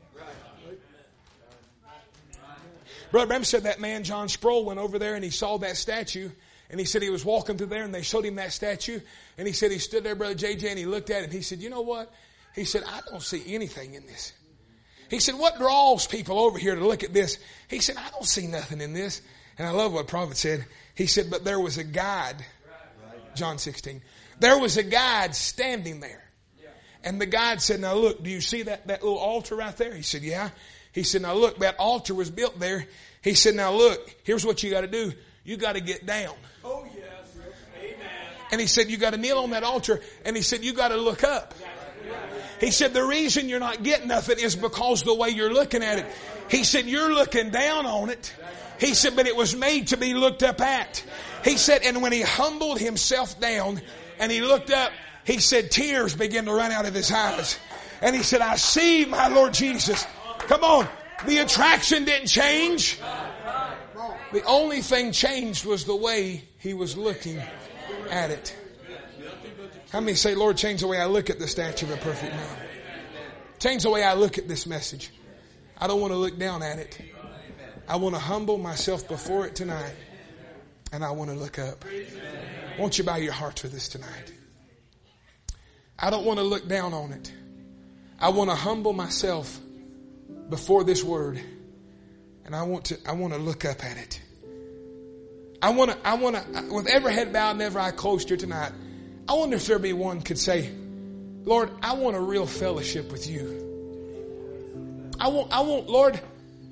Brother Branham said that man, John Sproul, went over there and he saw that statue. And he said he was walking through there and they showed him that statue. And he said he stood there, Brother J J, and he looked at it and he said, you know what? He said, I don't see anything in this. He said, what draws people over here to look at this? He said, I don't see nothing in this. And I love what prophet said. He said, but there was a guide. John sixteen. There was a guide standing there. And the guide said, now look, do you see that, that little altar right there? He said, yeah. He said, now look, that altar was built there. He said, now look, here's what you got to do. You got to get down. Oh, yes. Amen. And he said, you got to kneel on that altar. And he said, you got to look up. He said, the reason you're not getting nothing is because the way you're looking at it. He said, you're looking down on it. He said, but it was made to be looked up at. He said, and when he humbled himself down and he looked up, he said, tears began to run out of his eyes. And he said, I see my Lord Jesus. Come on. The attraction didn't change. The only thing changed was the way he was looking at it. How many say, Lord, change the way I look at the statue of a perfect man? Change the way I look at this message. I don't want to look down at it. I want to humble myself before it tonight. And I want to look up. Won't you bow your hearts with us tonight? I don't want to look down on it. I want to humble myself before this word. And I want to, I want to look up at it. I want to, I want to, with every head bowed and every eye closed here tonight, I wonder if there be one could say, Lord, I want a real fellowship with you. I want, I want, Lord,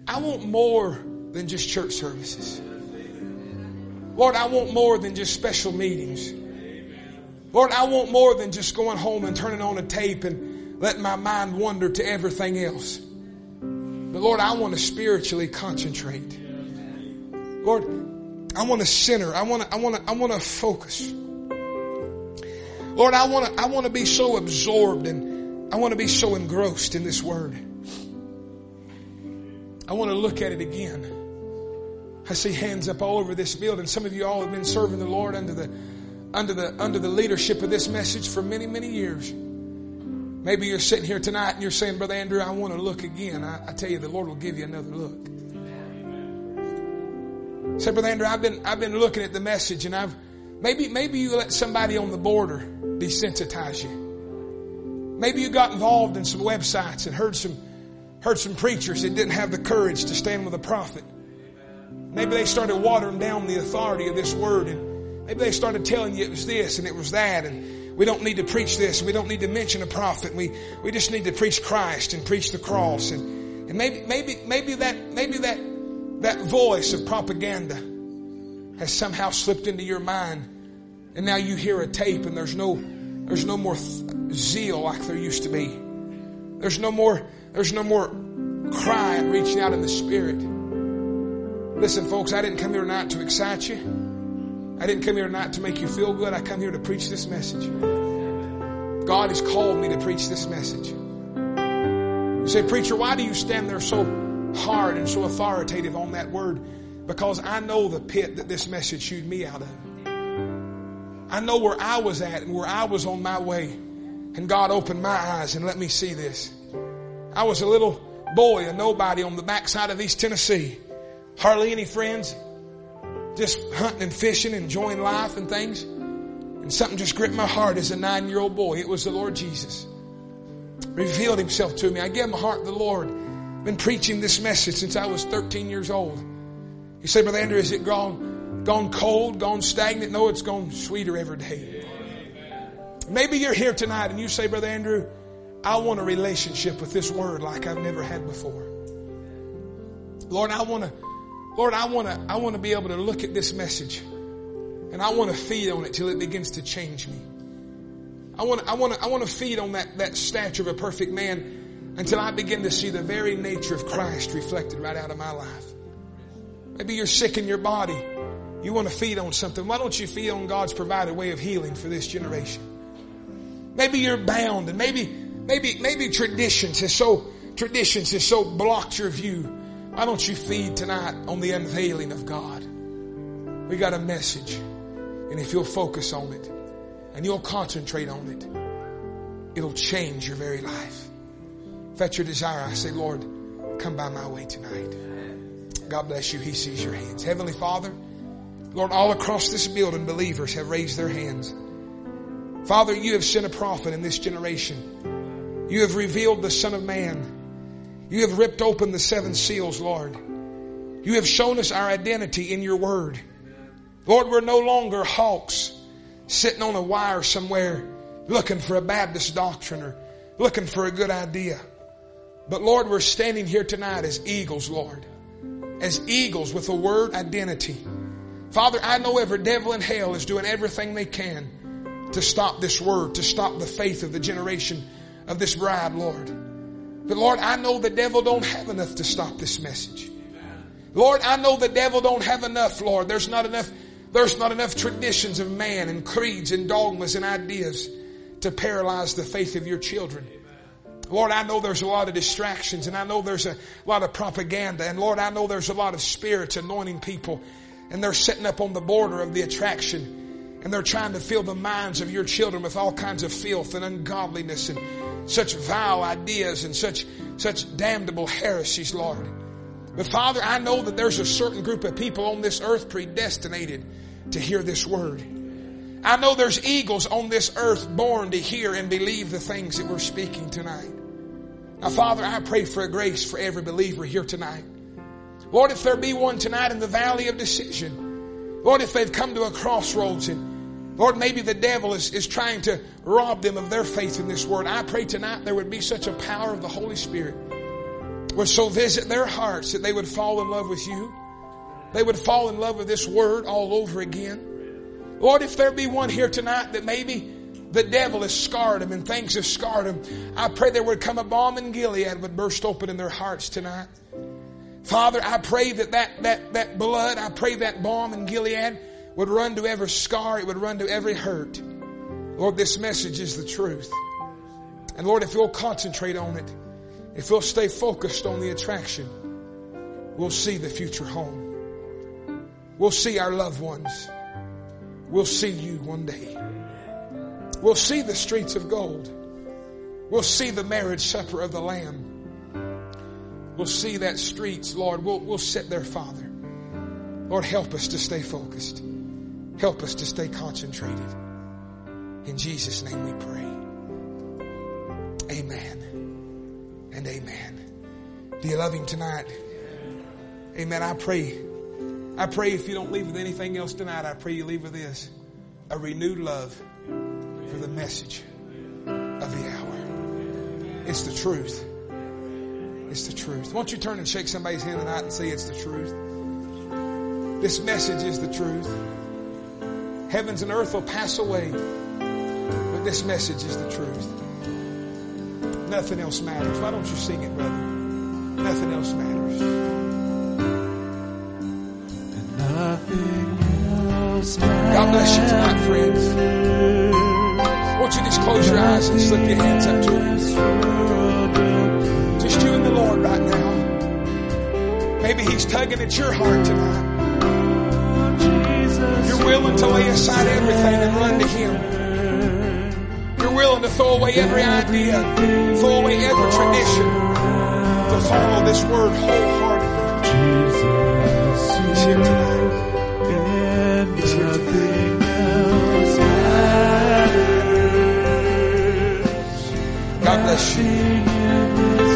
I want more than just church services. Lord, I want more than just special meetings. Lord, I want more than just going home and turning on a tape and letting my mind wander to everything else. But Lord, I want to spiritually concentrate. Lord, I want to center. I want to, I want to, I want to focus. Lord, I want to, I want to be so absorbed and I want to be so engrossed in this word. I want to look at it again. I see hands up all over this building. Some of you all have been serving the Lord under the, under the, under the leadership of this message for many, many years. Maybe you're sitting here tonight and you're saying, Brother Andrew, I want to look again. I, I tell you, the Lord will give you another look. Say, Brother Andrew, I've been, I've been looking at the message and I've, maybe, maybe you let somebody on the border desensitize you. Maybe you got involved in some websites and heard some, heard some preachers that didn't have the courage to stand with a prophet. Maybe they started watering down the authority of this word, and maybe they started telling you it was this and it was that, and we don't need to preach this and we don't need to mention a prophet. We, we just need to preach Christ and preach the cross. And, and maybe, maybe, maybe that, maybe that, that voice of propaganda has somehow slipped into your mind, and now you hear a tape and there's no, there's no more th- zeal like there used to be. There's no more, there's no more crying, reaching out in the Spirit. Listen, folks, I didn't come here tonight to excite you. I didn't come here tonight to make you feel good. I come here to preach this message. God has called me to preach this message. You say, preacher, why do you stand there so hard and so authoritative on that word? Because I know the pit that this message shooed me out of. I know where I was at and where I was on my way. And God opened my eyes and let me see this. I was a little boy, a nobody on the backside of East Tennessee. Hardly any friends. Just hunting and fishing, enjoying life and things. And something just gripped my heart as a nine-year-old boy. It was the Lord Jesus. Revealed Himself to me. I gave my heart to the Lord. I've been preaching this message since I was thirteen years old. You say, Brother Andrew, is it gone, gone cold, gone stagnant? No, it's gone sweeter every day. Maybe you're here tonight and you say, Brother Andrew, I want a relationship with this word like I've never had before. Lord, I want to Lord, I want to I want to be able to look at this message and I want to feed on it till it begins to change me. I want to, I want to, I want to feed on that, that stature of a perfect man until I begin to see the very nature of Christ reflected right out of my life. Maybe you're sick in your body. You want to feed on something. Why don't you feed on God's provided way of healing for this generation? Maybe you're bound and maybe, maybe, maybe traditions has so, traditions has so blocked your view. Why don't you feed tonight on the unveiling of God? We got a message. And if you'll focus on it and you'll concentrate on it, it'll change your very life. If that's your desire, I say, Lord, come by my way tonight. God bless you. He sees your hands. Heavenly Father, Lord, all across this building, believers have raised their hands. Father, you have sent a prophet in this generation. You have revealed the Son of Man. You have ripped open the seven seals, Lord. You have shown us our identity in your word. Lord, we're no longer hawks sitting on a wire somewhere looking for a Baptist doctrine or looking for a good idea. But Lord, we're standing here tonight as eagles, Lord. As eagles with a word identity. Father, I know every devil in hell is doing everything they can to stop this word, to stop the faith of the generation of this bride, Lord. But Lord, I know the devil don't have enough to stop this message. Lord, I know the devil don't have enough, Lord. There's not enough, there's not enough traditions of man and creeds and dogmas and ideas to paralyze the faith of your children. Lord, I know there's a lot of distractions and I know there's a lot of propaganda. And Lord, I know there's a lot of spirits anointing people and they're sitting up on the border of the attraction and they're trying to fill the minds of your children with all kinds of filth and ungodliness and such vile ideas and such, such damnable heresies, Lord. But Father, I know that there's a certain group of people on this earth predestinated to hear this word. I know there's eagles on this earth born to hear and believe the things that we're speaking tonight. Now, Father, I pray for a grace for every believer here tonight. Lord, if there be one tonight in the valley of decision, Lord, if they've come to a crossroads and Lord, maybe the devil is, is trying to rob them of their faith in this word, I pray tonight there would be such a power of the Holy Spirit. would so visit their hearts that they would fall in love with you. They would fall in love with this word all over again. Lord, if there be one here tonight that maybe the devil has scarred them and things have scarred them, I pray there would come a balm in Gilead would burst open in their hearts tonight. Father, I pray that that, that, that blood, I pray that balm in Gilead would run to every scar, it would run to every hurt. Lord, this message is the truth. And Lord, if you'll concentrate on it, if we'll stay focused on the attraction, we'll see the future home. We'll see our loved ones. We'll see you one day. We'll see the streets of gold. We'll see the marriage supper of the Lamb. We'll see that streets, Lord. We'll, we'll sit there, Father. Lord, help us to stay focused. Help us to stay concentrated. In Jesus' name we pray. Amen and amen. Do you love Him tonight? Amen. I pray. I pray if you don't leave with anything else tonight, I pray you leave with this. A renewed love for the message of the hour. It's the truth. It's the truth. Won't you turn and shake somebody's hand tonight and say it's the truth? This message is the truth. Heavens and earth will pass away, but this message is the truth. Nothing else matters. Why don't you sing it, brother? Nothing else matters. God bless you tonight, friends. Won't you just close your eyes and slip your hands up to Him? Just you and the Lord right now. Maybe He's tugging at your heart tonight. You're willing to lay aside everything and run to Him. You're willing to throw away every idea, throw away every tradition, to follow this word wholeheartedly. He's here tonight. He's here tonight. God bless you.